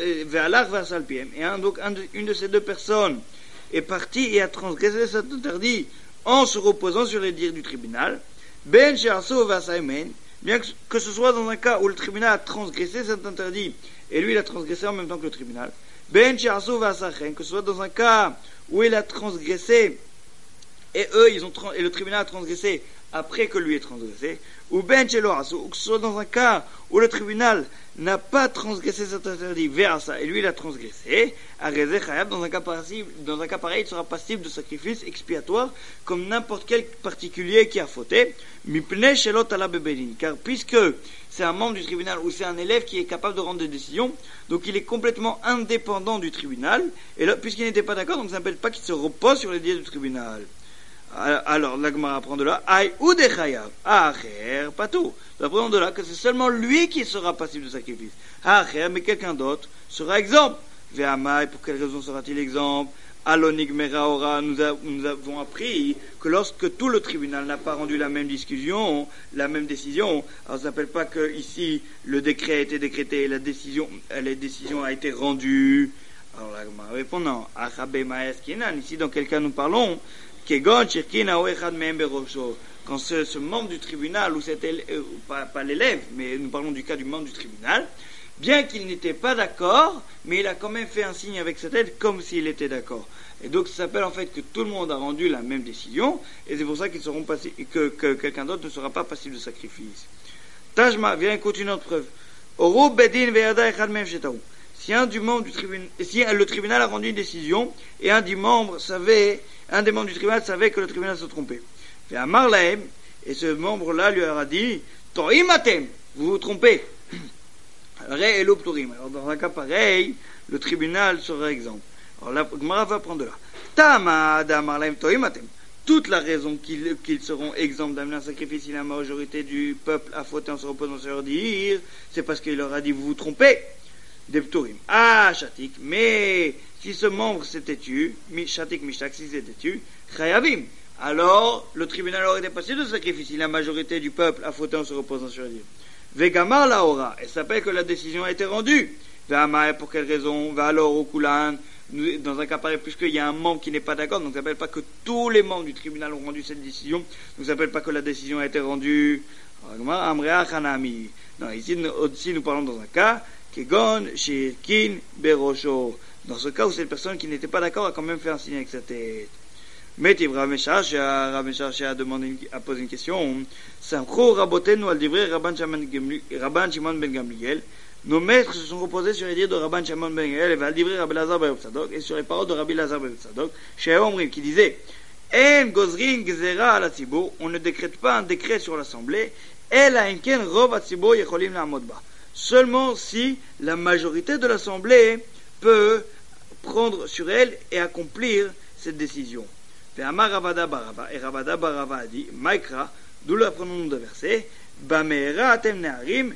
une de ces deux personnes est parti et a transgressé cet interdit en se reposant sur les dires du tribunal, bien que ce soit dans un cas où le tribunal a transgressé cet interdit et lui il a transgressé en même temps que le tribunal, que ce soit dans un cas où il a transgressé et le tribunal a transgressé après que lui ait transgressé, ou que ce soit dans un cas où le tribunal n'a pas transgressé cet interdit vers ça et lui il a transgressé, dans un cas pareil il sera passible de sacrifice expiatoire comme n'importe quel particulier qui a fauté, car puisque c'est un membre du tribunal ou c'est un élève qui est capable de rendre des décisions, donc il est complètement indépendant du tribunal, et là, puisqu'il n'était pas d'accord, donc ça ne s'appelle pas qu'il se repose sur les dires du tribunal. Alors, la Gemara apprend de là, pas tout. Nous apprenons de là que c'est seulement lui qui sera passible de sacrifice. Mais quelqu'un d'autre sera exempt. Ve'amai, pour quelle raison sera-t-il exempt? Alonig meraora, nous avons appris que lorsque tout le tribunal n'a pas rendu la même décision, alors ça s'appelle pas que ici le décret a été décrété et la décision a été rendue. Alors la Gemara répond non. Ici dans quel cas nous parlons? Quand ce membre du tribunal, pas l'élève, mais nous parlons du cas du membre du tribunal, bien qu'il n'était pas d'accord, mais il a quand même fait un signe avec sa tête comme s'il était d'accord. Et donc ça s'appelle en fait que tout le monde a rendu la même décision, et c'est pour ça que quelqu'un d'autre ne sera pas passible de sacrifice. Tajma, viens écouter une autre preuve. Oru bedin ve'yada echad mehem shetahu. Si le tribunal a rendu une décision, et un des membres du tribunal savait que le tribunal se trompait. Ve'amar lahem, et ce membre-là lui aura dit, To'im atem, vous vous trompez. Alors dans un cas pareil, le tribunal sera exempt. Alors la Gemara va prendre de là. Tama d'amar lahem to'im atem. Toute la raison qu'ils seront exempts d'amener un sacrifice si la majorité du peuple a fauté en se reposant sur leur dire, c'est parce qu'il leur a dit vous vous trompez. Des pturim. Ah, Shatik, mais si ce membre s'était tu, Shatik Mishtak, si s'était tu, Chayavim. Alors, le tribunal aurait été passé de sacrifice si la majorité du peuple a fauté en se reposant sur leur dire. Vegamar la ora, et ça s'appelle que la décision a été rendue. Ve'amar, pour quelle raison? Ve'alor au kulan. Dans un cas pareil, puisqu'il y a un membre qui n'est pas d'accord, donc ça ne s'appelle pas que tous les membres du tribunal ont rendu cette décision, donc ça ne s'appelle pas que la décision a été rendue. Non, ici nous parlons dans un cas, Kegon, Shirkin, Berosho. Dans ce cas où cette personne qui n'était pas d'accord a quand même fait un signe avec sa tête. Mais Rav Meshach a posé une question. Samcho Rabotenu al divrei Rabban Shimon ben Gamliel. Nos maîtres se sont reposés sur les dires de Rabban Shimon ben Gamliel et Valdivri Rabbi Lazar ben Tzadok et sur les paroles de Rabbi Lazar ben Tzadok, chez Omrim, qui disait En gozrin gezera al hatzibur, on ne décrète pas un décret sur l'assemblée, El hainken rov hatzibur yecholim la'amod ba. Seulement si la majorité de l'assemblée peut prendre sur elle et accomplir cette décision. Ve'amar Ravada Barava, et Ravada Barava a dit Maikra, d'où nous apprenons de verset Bamehera atem neharim.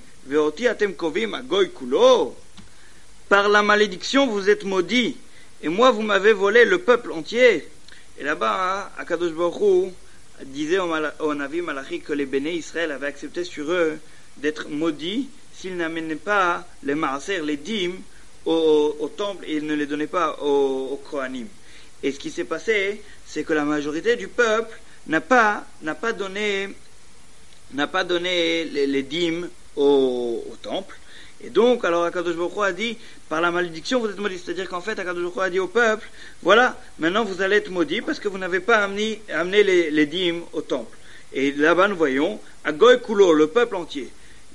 Par la malédiction vous êtes maudits, et moi vous m'avez volé le peuple entier. Et là-bas, Akadosh Baruch Hu disait au Navi Malachi que les béné Israël avaient accepté sur eux d'être maudits s'ils n'amenaient pas les maaser, les dîmes au temple, et ils ne les donnaient pas aux Kohanim. Et ce qui s'est passé, c'est que la majorité du peuple n'a pas donné les dîmes au temple, et donc alors Akadosh Baruch Hu a dit par la malédiction vous êtes maudits, c'est-à-dire qu'en fait Akadosh Baruch Hu a dit au peuple voilà, maintenant vous allez être maudits parce que vous n'avez pas amené les dîmes au temple. Et là-bas nous voyons Agoy Kulo, le peuple entier.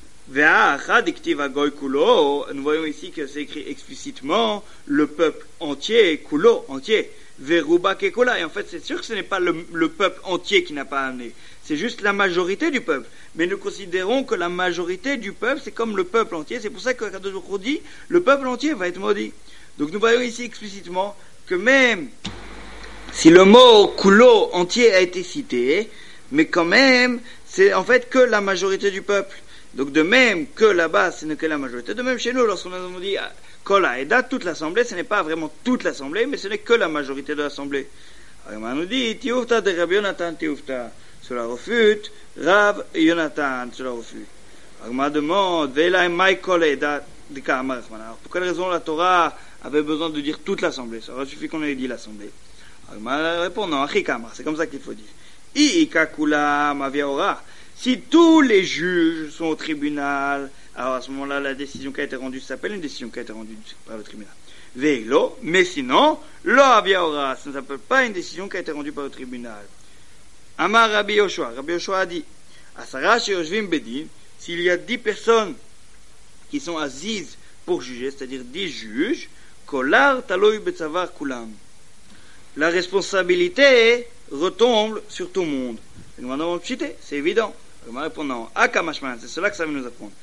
Nous voyons ici que c'est écrit explicitement le peuple entier, Kulo, entier. Veruba Kekola, et en fait c'est sûr que ce n'est pas le peuple entier qui n'a pas amené, c'est juste la majorité du peuple. Mais nous considérons que la majorité du peuple c'est comme le peuple entier, c'est pour ça que Kadosh Baruch Hu dit le peuple entier va être maudit. Donc nous voyons ici explicitement que même si le mot kulo entier a été cité, mais quand même c'est en fait que la majorité du peuple. Donc de même que là-bas ce n'est que la majorité, de même chez nous lorsqu'on nous dit Kola Eda, toute l'assemblée, ce n'est pas vraiment toute l'assemblée, mais ce n'est que la majorité de l'assemblée. Alors on nous dit Tioufta de Rabbi Yonatan Tioufta, cela refute, Rav Yonatan, cela refute. Alors on demande Vela Mai Kola Eda de Kamar. Alors pour quelle raison la Torah avait besoin de dire toute l'assemblée? Ça aurait suffi qu'on ait dit l'assemblée. Alors on répond non, Achi Kamar, c'est comme ça qu'il faut dire. Iika Kula Maviaora. Si tous les juges sont au tribunal, alors à ce moment-là, la décision qui a été rendue s'appelle une décision qui a été rendue par le tribunal. Veilo, mais sinon, lo aviaora, ça ne s'appelle pas une décision qui a été rendue par le tribunal. Amar Rabbi Yoshua a dit, Asara sheyoshvim bedin, s'il y a 10 personnes qui sont assises pour juger, c'est-à-dire 10 juges, kolar taloy betzavar kulam. La responsabilité retombe sur tout le monde. C'est évident. Répondant, Akamashman, c'est cela que ça veut nous apprendre.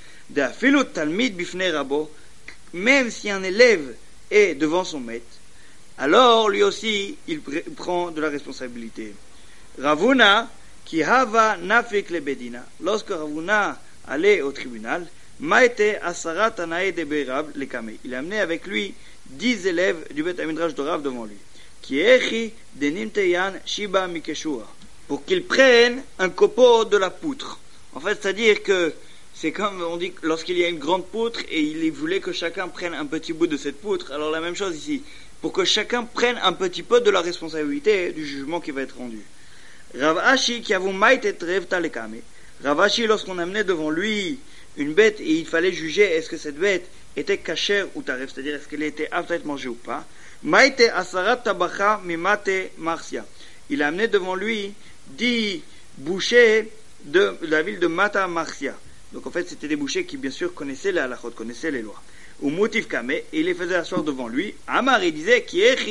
Même si un élève est devant son maître, alors lui aussi il prend de la responsabilité. Ravuna qui hava nafik le bedina, lorsque Ravuna allait au tribunal, maite asara tanae de beirav le kame, il a amené avec lui 10 élèves du Bet Midrash de Rav devant lui, qui echi denimteyan shiba mikeshua, pour qu'ils prennent un copeau de la poutre. En fait, c'est-à-dire que c'est comme on dit lorsqu'il y a une grande poutre et il voulait que chacun prenne un petit bout de cette poutre. Alors la même chose ici, pour que chacun prenne un petit peu de la responsabilité du jugement qui va être rendu. Rav Ashi qui avou maïtet rev talekame. Rav Ashi, lorsqu'on amenait devant lui une bête et il fallait juger est-ce que cette bête était kasher ou taref, c'est-à-dire est-ce qu'elle était apte à être mangée ou pas. Maïte asarat tabacha mimate marcia. Il a amené devant lui 10 bouchers de la ville de Mata Marcia. Donc en fait c'était des bouchers qui bien sûr connaissaient les halachot, connaissaient les lois. Ou motif kame, et il les faisait asseoir devant lui. Amar, il disait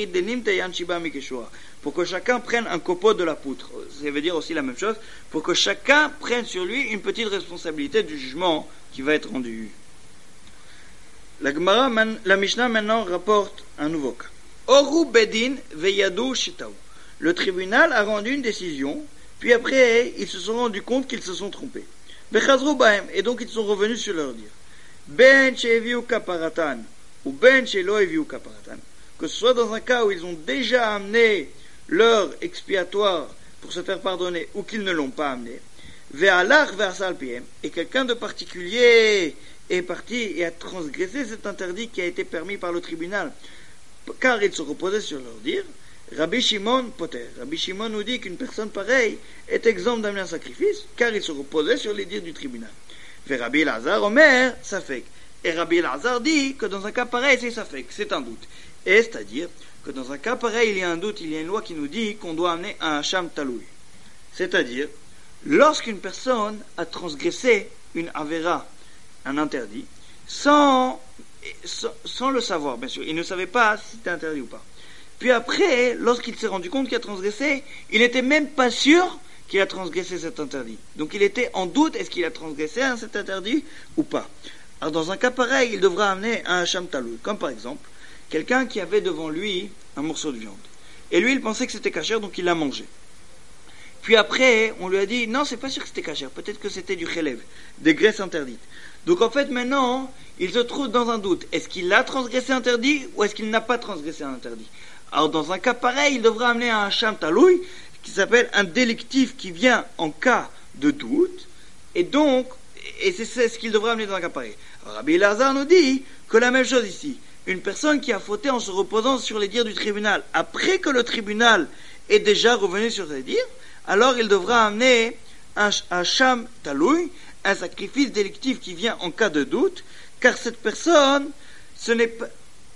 pour que chacun prenne un copeau de la poutre. Ça veut dire aussi la même chose, pour que chacun prenne sur lui une petite responsabilité du jugement qui va être rendu. La Gemara, la Mishnah maintenant rapporte un nouveau cas. Oru bedin veyadu shitau. Le tribunal a rendu une décision, puis après ils se sont rendus compte qu'ils se sont trompés. Bechazru bahem, et donc ils sont revenus sur leur dire. Ben sheviu kaparatan ou ben shelo eviu kaparatan. Que ce soit dans un cas où ils ont déjà amené leur expiatoire pour se faire pardonner ou qu'ils ne l'ont pas amené. Ve'alach ve'asal piem, et quelqu'un de particulier est parti et a transgressé cet interdit qui a été permis par le tribunal, car il se reposait sur leur dire. Rabbi Shimon poter. Rabbi Shimon nous dit qu'une personne pareille est exempte d'amener un sacrifice, car il se reposait sur les dires du tribunal. Ve Rabbi Elazar Omer safek. Et Rabbi Elazar dit que dans un cas pareil c'est safek, c'est un doute. Et c'est-à-dire que dans un cas pareil il y a un doute, il y a une loi qui nous dit qu'on doit amener un hacham taloui. C'est-à-dire, lorsqu'une personne a transgressé une avera, un interdit, sans le savoir, bien sûr. Il ne savait pas si c'était interdit ou pas. Puis après, lorsqu'il s'est rendu compte qu'il a transgressé, il n'était même pas sûr qu'il a transgressé cet interdit. Donc il était en doute, est-ce qu'il a transgressé cet interdit ou pas. Alors dans un cas pareil, il devra amener un hacham taloui. Comme par exemple, quelqu'un qui avait devant lui un morceau de viande. Et lui, il pensait que c'était kasher, donc il l'a mangé. Puis après, on lui a dit, non, c'est pas sûr que c'était kasher, peut-être que c'était du chelev, des graisses interdites. Donc en fait, maintenant, il se trouve dans un doute. Est-ce qu'il a transgressé interdit ou est-ce qu'il n'a pas transgressé un interdit? Alors dans un cas pareil, il devra amener un hacham taloui, qui s'appelle un délictif qui vient en cas de doute, et donc, et c'est ce qu'il devra amener dans un cas pareil. Alors, Rabbi Elazar nous dit que la même chose ici. Une personne qui a fauté en se reposant sur les dires du tribunal, après que le tribunal est déjà revenu sur ses dires, alors il devra amener un hacham taloui, un sacrifice délictif qui vient en cas de doute, car cette personne, ce n'est pas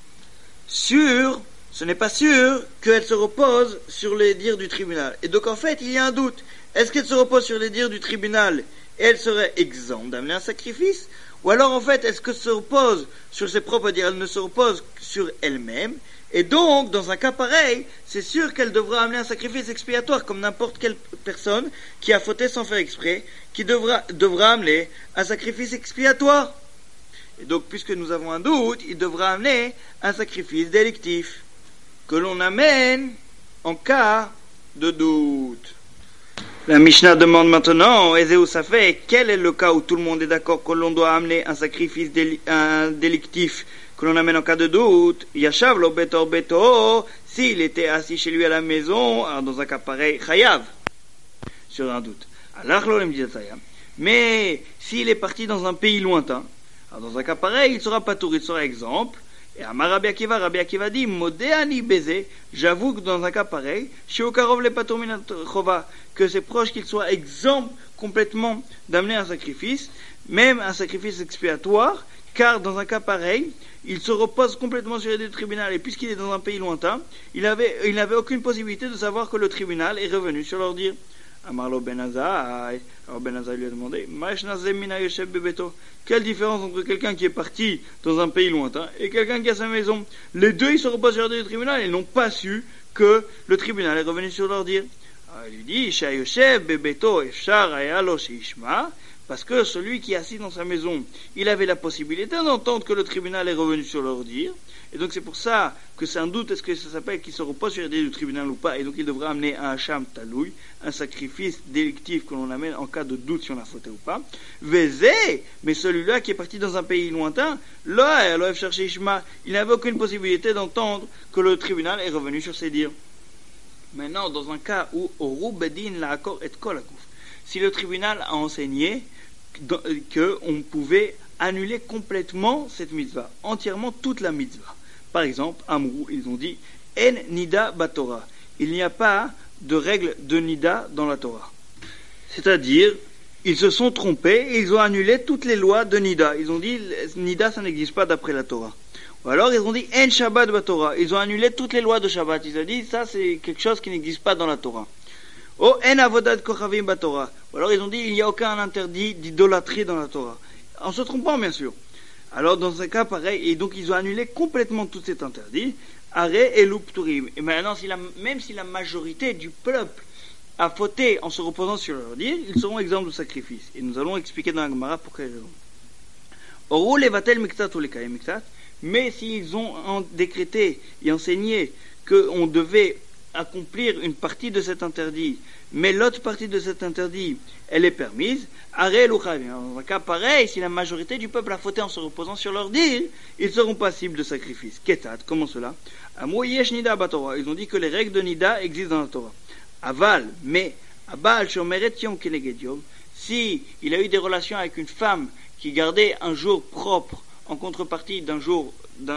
sûr qu'elle se repose sur les dires du tribunal. Et donc en fait, il y a un doute. Est-ce qu'elle se repose sur les dires du tribunal et elle serait exempte d'amener un sacrifice? Ou alors en fait, est-ce qu'elle se repose sur ses propres dires? Elle ne se repose sur elle-même. Et donc, dans un cas pareil, c'est sûr qu'elle devra amener un sacrifice expiatoire, comme n'importe quelle personne qui a fauté sans faire exprès, qui devra amener un sacrifice expiatoire. Et donc, puisque nous avons un doute, il devra amener un sacrifice délictif, que l'on amène en cas de doute. La Mishnah demande maintenant, Ezeu Safek, quel est le cas où tout le monde est d'accord que l'on doit amener un sacrifice délictif que l'on amène en cas de doute? Yashav lo betor beto, s'il était assis chez lui à la maison, alors dans un cas pareil, chayav, sur un doute. Mais s'il est parti dans un pays lointain, alors dans un cas pareil, il sera patour, il sera exemple. Et Amar Rabbi Akiva dit, Modéani baiser, j'avoue que dans un cas pareil, chez Okarov le patour minat chova, que c'est proche qu'il soit exempt complètement d'amener un sacrifice, même un sacrifice expiatoire, car dans un cas pareil, il se repose complètement sur les deux tribunaux, et puisqu'il est dans un pays lointain, il n'avait aucune possibilité de savoir que le tribunal est revenu sur leur dire. Amarlo Ben Azai, alors Ben Azai lui a demandé, quelle différence entre quelqu'un qui est parti dans un pays lointain et quelqu'un qui a sa maison? Les deux, ils se reposent sur le tribunal, ils n'ont pas su que le tribunal est revenu sur leur dire. Alors, il lui dit, Shayoshev Bebeto Efshar Ayalo Sheishma, parce que celui qui est assis dans sa maison, il avait la possibilité d'entendre que le tribunal est revenu sur leur dire, et donc c'est pour ça que c'est un doute, est-ce que ça s'appelle qu'il se repose sur les dires du tribunal ou pas, et donc il devra amener un hacham taloui, un sacrifice délictif que l'on amène en cas de doute si on a fauté ou pas. Vézé, mais celui-là qui est parti dans un pays lointain, là, il cherché Ishma, il n'avait aucune possibilité d'entendre que le tribunal est revenu sur ses dires. Maintenant, dans un cas où Oru Bedin la akor et kolakouf, si le tribunal a enseigné qu'on pouvait annuler complètement cette mitzvah, entièrement toute la mitzvah. Par exemple, Amrou, ils ont dit En Nida Batorah. Il n'y a pas de règle de Nida dans la Torah. C'est-à-dire ils se sont trompés et ils ont annulé toutes les lois de Nida. Ils ont dit, Nida, ça n'existe pas d'après la Torah. Ou alors, ils ont dit, En Shabbat Batorah. Ils ont annulé toutes les lois de Shabbat. Ils ont dit, ça, c'est quelque chose qui n'existe pas dans la Torah. Ou En Avodat Kochavim Batorah. Ou alors, ils ont dit, il n'y a aucun interdit d'idolâtrie dans la Torah. En se trompant, bien sûr. Alors, dans un cas pareil, et donc, ils ont annulé complètement tout cet interdit. Aré et Loupturim. Et maintenant, même si la majorité du peuple a fauté en se reposant sur leur dire, ils seront exempts de sacrifice. Et nous allons expliquer dans la Gemara pour quelle raison. Oru levatel miktat ou lekayem miktat. Mais s'ils ont décrété et enseigné qu'on devait accomplir une partie de cet interdit, mais l'autre partie de cet interdit, elle est permise, aré l'uchavim. Dans un cas pareil, si la majorité du peuple a fauté en se reposant sur leur dire, ils seront passibles de sacrifice. Ketat, comment cela? Amou yesh nida batorah. Ils ont dit que les règles de nida existent dans la Torah. Aval, mais Abal shomeret yom keneged yom, si il a eu des relations avec une femme qui gardait un jour propre en contrepartie d'un jour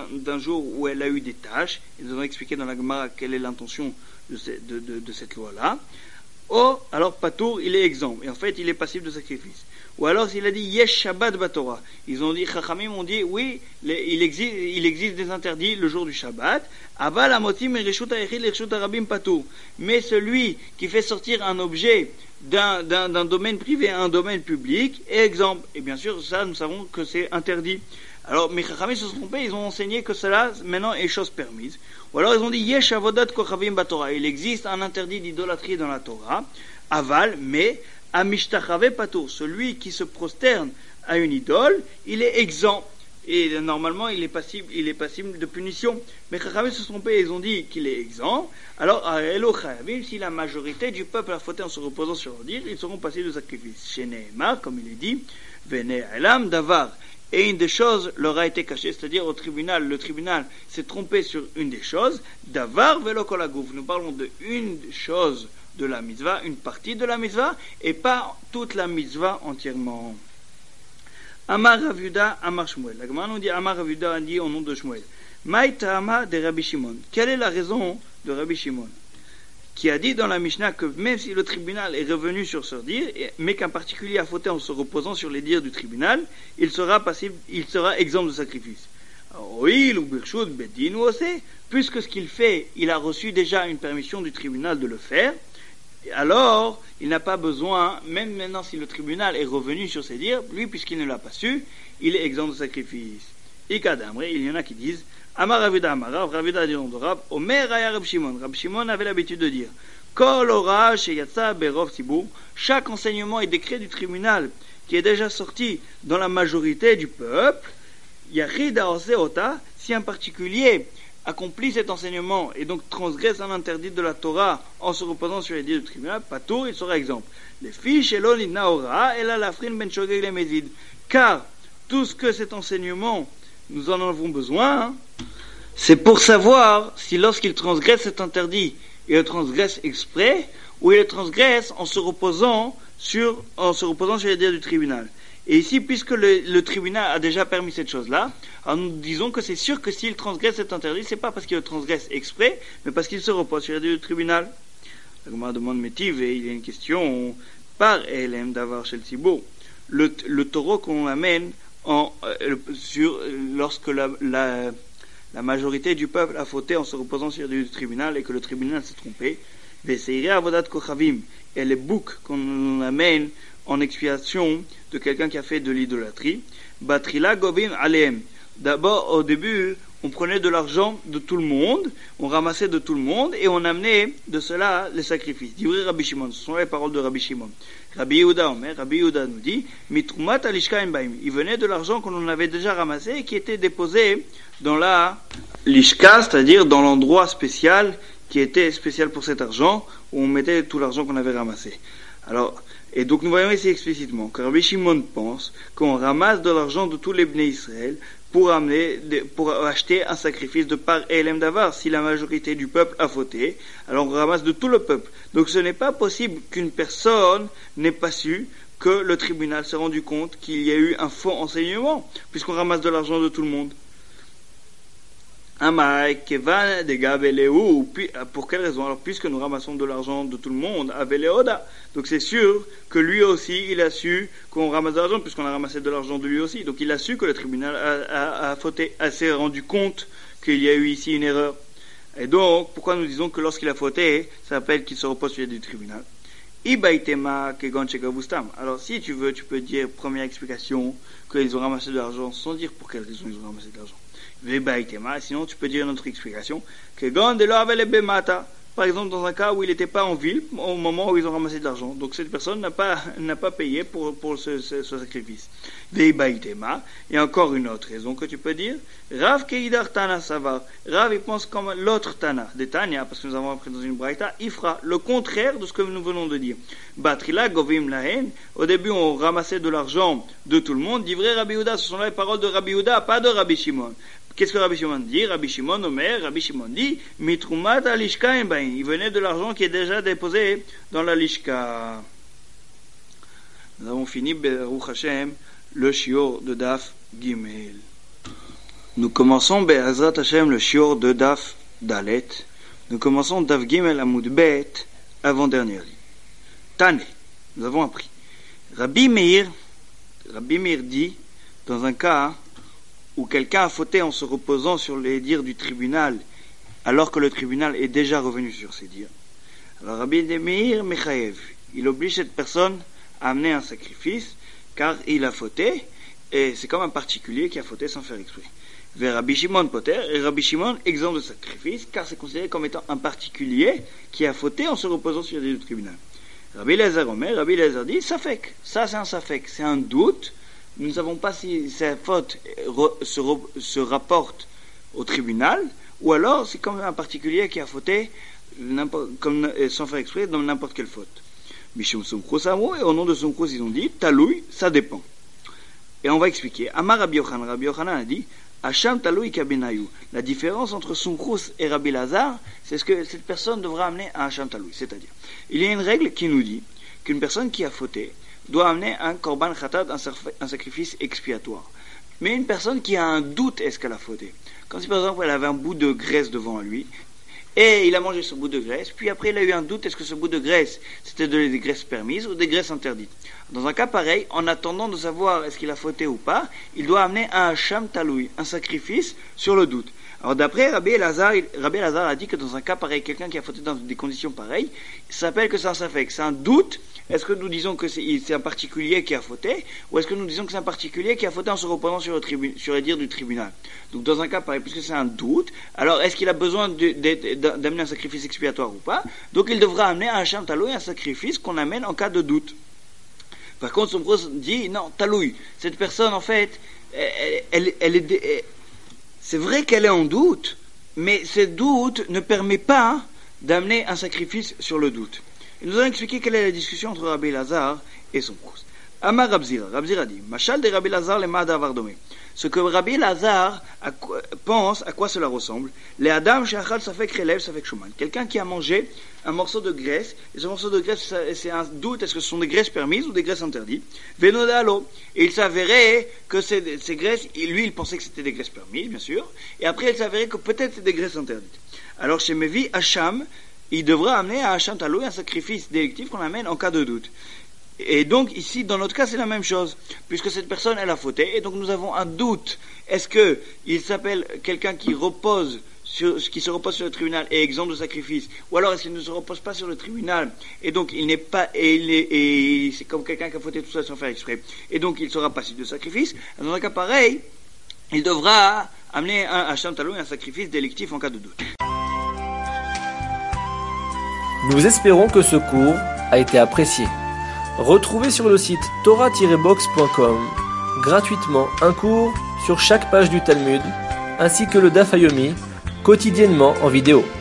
où elle a eu des tâches, et nous avons expliqué dans la Gemara quelle est l'intention de cette loi-là, alors Patour, il est exempt, et en fait il est passible de sacrifice. Ou alors s'il a dit Yesh Shabbat Batorah, ils ont dit, Chachamim ont dit, oui, il existe des interdits le jour du Shabbat, Aval Amotim et Reshut Ha'echid et Reshut Harabim Patour. Mais celui qui fait sortir un objet d'un domaine privé à un domaine public est exempt. Et bien sûr, ça, nous savons que c'est interdit. Alors, mes Chachamim se sont trompés, ils ont enseigné que cela, maintenant, est chose permise. Ou alors, ils ont dit, Yesh Avodat Kochavim Batorah. Il existe un interdit d'idolâtrie dans la Torah. Aval, mais, Amishtachave Patour. Celui qui se prosterne à une idole, il est exempt. Et normalement, il est passible de punition. Mais Chachamim se sont trompés, ils ont dit qu'il est exempt. Alors, Elo Chayavim, si la majorité du peuple a fauté en se reposant sur leur dire, ils seront passibles de sacrifice. Chez Nehemar, comme il est dit, Vene Elam Davar. Et une des choses leur a été cachée, c'est-à-dire au tribunal, le tribunal s'est trompé sur une des choses, Davar Velo Kolagouf. Nous parlons de une chose de la mitzvah, une partie de la mitzvah, et pas toute la mitzvah entièrement. Amar Rav Yehuda, Amar Shmuel. La Gemara nous dit Amar Rav Yehuda a dit au nom de Shmuel. Maïtama de Rabbi Shimon. Quelle est la raison de Rabbi Shimon, qui a dit dans la Mishnah que même si le tribunal est revenu sur ce dire, mais qu'un particulier a fauté en se reposant sur les dires du tribunal, il sera exempt de sacrifice. Oil ou Birshut Bedin ou Osé, puisque ce qu'il fait, il a reçu déjà une permission du tribunal de le faire, alors il n'a pas besoin, même maintenant si le tribunal est revenu sur ses dires, lui puisqu'il ne l'a pas su, il est exempt de sacrifice. Ikadamre, il y en a qui disent Amar Ravida Amarav, Ravida a dit nom de Rav, Omer Aya Rab Shimon. Rab Shimon avait l'habitude de dire Kol Ora Sheyatsa Berov Tibur, chaque enseignement et décret du tribunal qui est déjà sorti dans la majorité du peuple, Yachid Aose Ota, si un particulier accomplit cet enseignement et donc transgresse un interdit de la Torah en se reposant sur les dires du tribunal, Patour, il sera exemple. Les fiches Elon Idna Ora, Ela Lafrin Ben Shogeg Le Mezid. Car tout ce que cet enseignement, nous en avons besoin, c'est pour savoir si lorsqu'il transgresse cet interdit, il le transgresse exprès ou il le transgresse en se reposant sur les dires du tribunal. Et ici, puisque le tribunal a déjà permis cette chose-là, alors nous disons que c'est sûr que s'il transgresse cet interdit, c'est pas parce qu'il le transgresse exprès, mais parce qu'il se repose sur les dires du tribunal. La Gemara demande Métiv, et il y a une question par Elem d'avoir chez le Tzibour. Le taureau qu'on amène lorsque la majorité du peuple a fauté en se reposant sur le tribunal et que le tribunal s'est trompé, Veseire Avodat Kochavim, et les boucs qu'on amène en expiation de quelqu'un qui a fait de l'idolâtrie, Batrila Govim Aleem. D'abord, au début, on prenait de l'argent de tout le monde, on ramassait de tout le monde et on amenait de cela les sacrifices. Divrei Rabbi Shimon, ce sont les paroles de Rabbi Shimon. Rabbi Yehuda nous dit, Mitrumat alishka baim. Il venait de l'argent qu'on avait déjà ramassé et qui était déposé dans la lishka, c'est-à-dire dans l'endroit spécial qui était spécial pour cet argent, où on mettait tout l'argent qu'on avait ramassé. Alors, et donc nous voyons ici explicitement que Rabbi Shimon pense qu'on ramasse de l'argent de tous les Bnei Israël pour acheter un sacrifice de par Elem Davar. Si la majorité du peuple a fauté, alors on ramasse de tout le peuple. Donc ce n'est pas possible qu'une personne n'ait pas su que le tribunal s'est rendu compte qu'il y a eu un faux enseignement, puisqu'on ramasse de l'argent de tout le monde. Amai, Kevan, de Gabeleu, pour quelle raison? Alors, puisque nous ramassons de l'argent de tout le monde, Aveleoda. Donc, c'est sûr que lui aussi, il a su qu'on ramasse de l'argent, puisqu'on a ramassé de l'argent de lui aussi. Donc, il a su que le tribunal a fauté, s'est rendu compte qu'il y a eu ici une erreur. Et donc, pourquoi nous disons que lorsqu'il a fauté, ça s'appelle qu'il se repose sur les du tribunal? Ibaitema kegon chekavustam. Alors, si tu veux, tu peux dire, première explication, qu'ils ont ramassé de l'argent sans dire pour quelle raison ils ont ramassé de l'argent. Sinon, tu peux dire une autre explication. Par exemple, dans un cas où il n'était pas en ville au moment où ils ont ramassé de l'argent. Donc, cette personne n'a pas payé pour ce sacrifice. Et encore une autre raison que tu peux dire. Rav Keidar Tana Savar. Rav, il pense comme l'autre Tana, de Tanya, parce que nous avons appris dans une braïta, il fera le contraire de ce que nous venons de dire. Batrila Govim Lahen. Au début, on ramassait de l'argent de tout le monde. Divrei Rabbi Yehuda, ce sont là les paroles de Rabbi Yehuda, pas de Rabbi Shimon. Qu'est-ce que Rabbi Shimon dit? Rabbi Shimon dit, Mitrumat alishka en bain. Il venait de l'argent qui est déjà déposé dans la lishka. Nous avons fini, Baruch Hashem, le shiur de Daf Gimel. Nous commençons, Be'ezrat Hashem, le shiur de Daf Dalet. Nous commençons Daf Gimel Amud Bet, avant-dernière ligne. Tane, nous avons appris. Rabbi Meir dit, dans un cas où quelqu'un a fauté en se reposant sur les dires du tribunal, alors que le tribunal est déjà revenu sur ses dires. Alors Rabbi Meir Mechayev, il oblige cette personne à amener un sacrifice, car il a fauté, et c'est comme un particulier qui a fauté sans faire exprès. Vers Rabbi Shimon Poter, et Rabbi Shimon exempt de sacrifice, car c'est considéré comme étant un particulier qui a fauté en se reposant sur les dires du tribunal. Rabbi Eliezer dit, safek, ça c'est un safek, c'est un doute. Nous ne savons pas si cette faute se rapporte au tribunal, ou alors c'est comme un particulier qui a fauté sans faire exprès dans n'importe quelle faute. Mishum Sumchus Amo, et au nom de Sumchus ils ont dit, Taloui, ça dépend. Et on va expliquer. Amar Rabbi Yochanan a dit, Hacham Taloui Kabinayu. La différence entre Sumchus et Rabbi Lazar, c'est ce que cette personne devra amener à Hacham Taloui. C'est-à-dire, il y a une règle qui nous dit qu'une personne qui a fauté doit amener un korban khatat, un sacrifice expiatoire. Mais une personne qui a un doute, est-ce qu'elle a fauté? Comme si par exemple elle avait un bout de graisse devant lui, et il a mangé ce bout de graisse, puis après il a eu un doute, est-ce que ce bout de graisse, c'était des graisses permises ou des graisses interdites? Dans un cas pareil, en attendant de savoir est-ce qu'il a fauté ou pas, il doit amener un hacham taloui, un sacrifice sur le doute. Alors d'après Rabbi Elazar a dit que dans un cas pareil, quelqu'un qui a fauté dans des conditions pareilles, ça s'appelle que c'est un safek, c'est un doute. Est-ce que nous disons que c'est un particulier qui a fauté, ou est-ce que nous disons que c'est un particulier qui a fauté en se reposant sur les dires du tribunal? Donc dans un cas pareil, puisque c'est un doute, alors est-ce qu'il a besoin d'amener un sacrifice expiatoire ou pas? Donc il devra amener un hacham taloui, un sacrifice qu'on amène en cas de doute. Par contre, son proche dit, non, taloui, cette personne en fait, c'est vrai qu'elle est en doute, mais ce doute ne permet pas d'amener un sacrifice sur le doute. Il nous a expliqué quelle est la discussion entre Rabbi Lazar et son proche. Amar Rabzira dit, Machal de Rabbi Lazar le Mada Vardomé. Ce que Rabbi Lazar pense, à quoi cela ressemble? Les Adam Shachal Safek Relève Safek Shuman. Quelqu'un qui a mangé un morceau de graisse, et ce morceau de graisse, c'est un doute, est-ce que ce sont des graisses permises ou des graisses interdites? Venodalo. Et il s'avérait que ces graisses, lui il pensait que c'était des graisses permises, bien sûr, et après il s'avérait que peut-être c'est des graisses interdites. Alors chez Mevi Hacham, il devra amener à Hacham Taloui un sacrifice délictif qu'on amène en cas de doute. Et donc ici, dans notre cas, c'est la même chose, puisque cette personne, elle a fauté, et donc nous avons un doute. Est-ce que il s'appelle quelqu'un qui se repose sur le tribunal et exempt de sacrifice, ou alors est-ce qu'il ne se repose pas sur le tribunal, et donc il n'est pas, et c'est comme quelqu'un qui a fauté tout ça sans faire exprès, et donc il sera passif de sacrifice? Dans un cas pareil, il devra amener à Hacham Taloui un sacrifice délictif en cas de doute. Nous espérons que ce cours a été apprécié. Retrouvez sur le site torah-box.com gratuitement un cours sur chaque page du Talmud, ainsi que le Daf Yomi, quotidiennement en vidéo.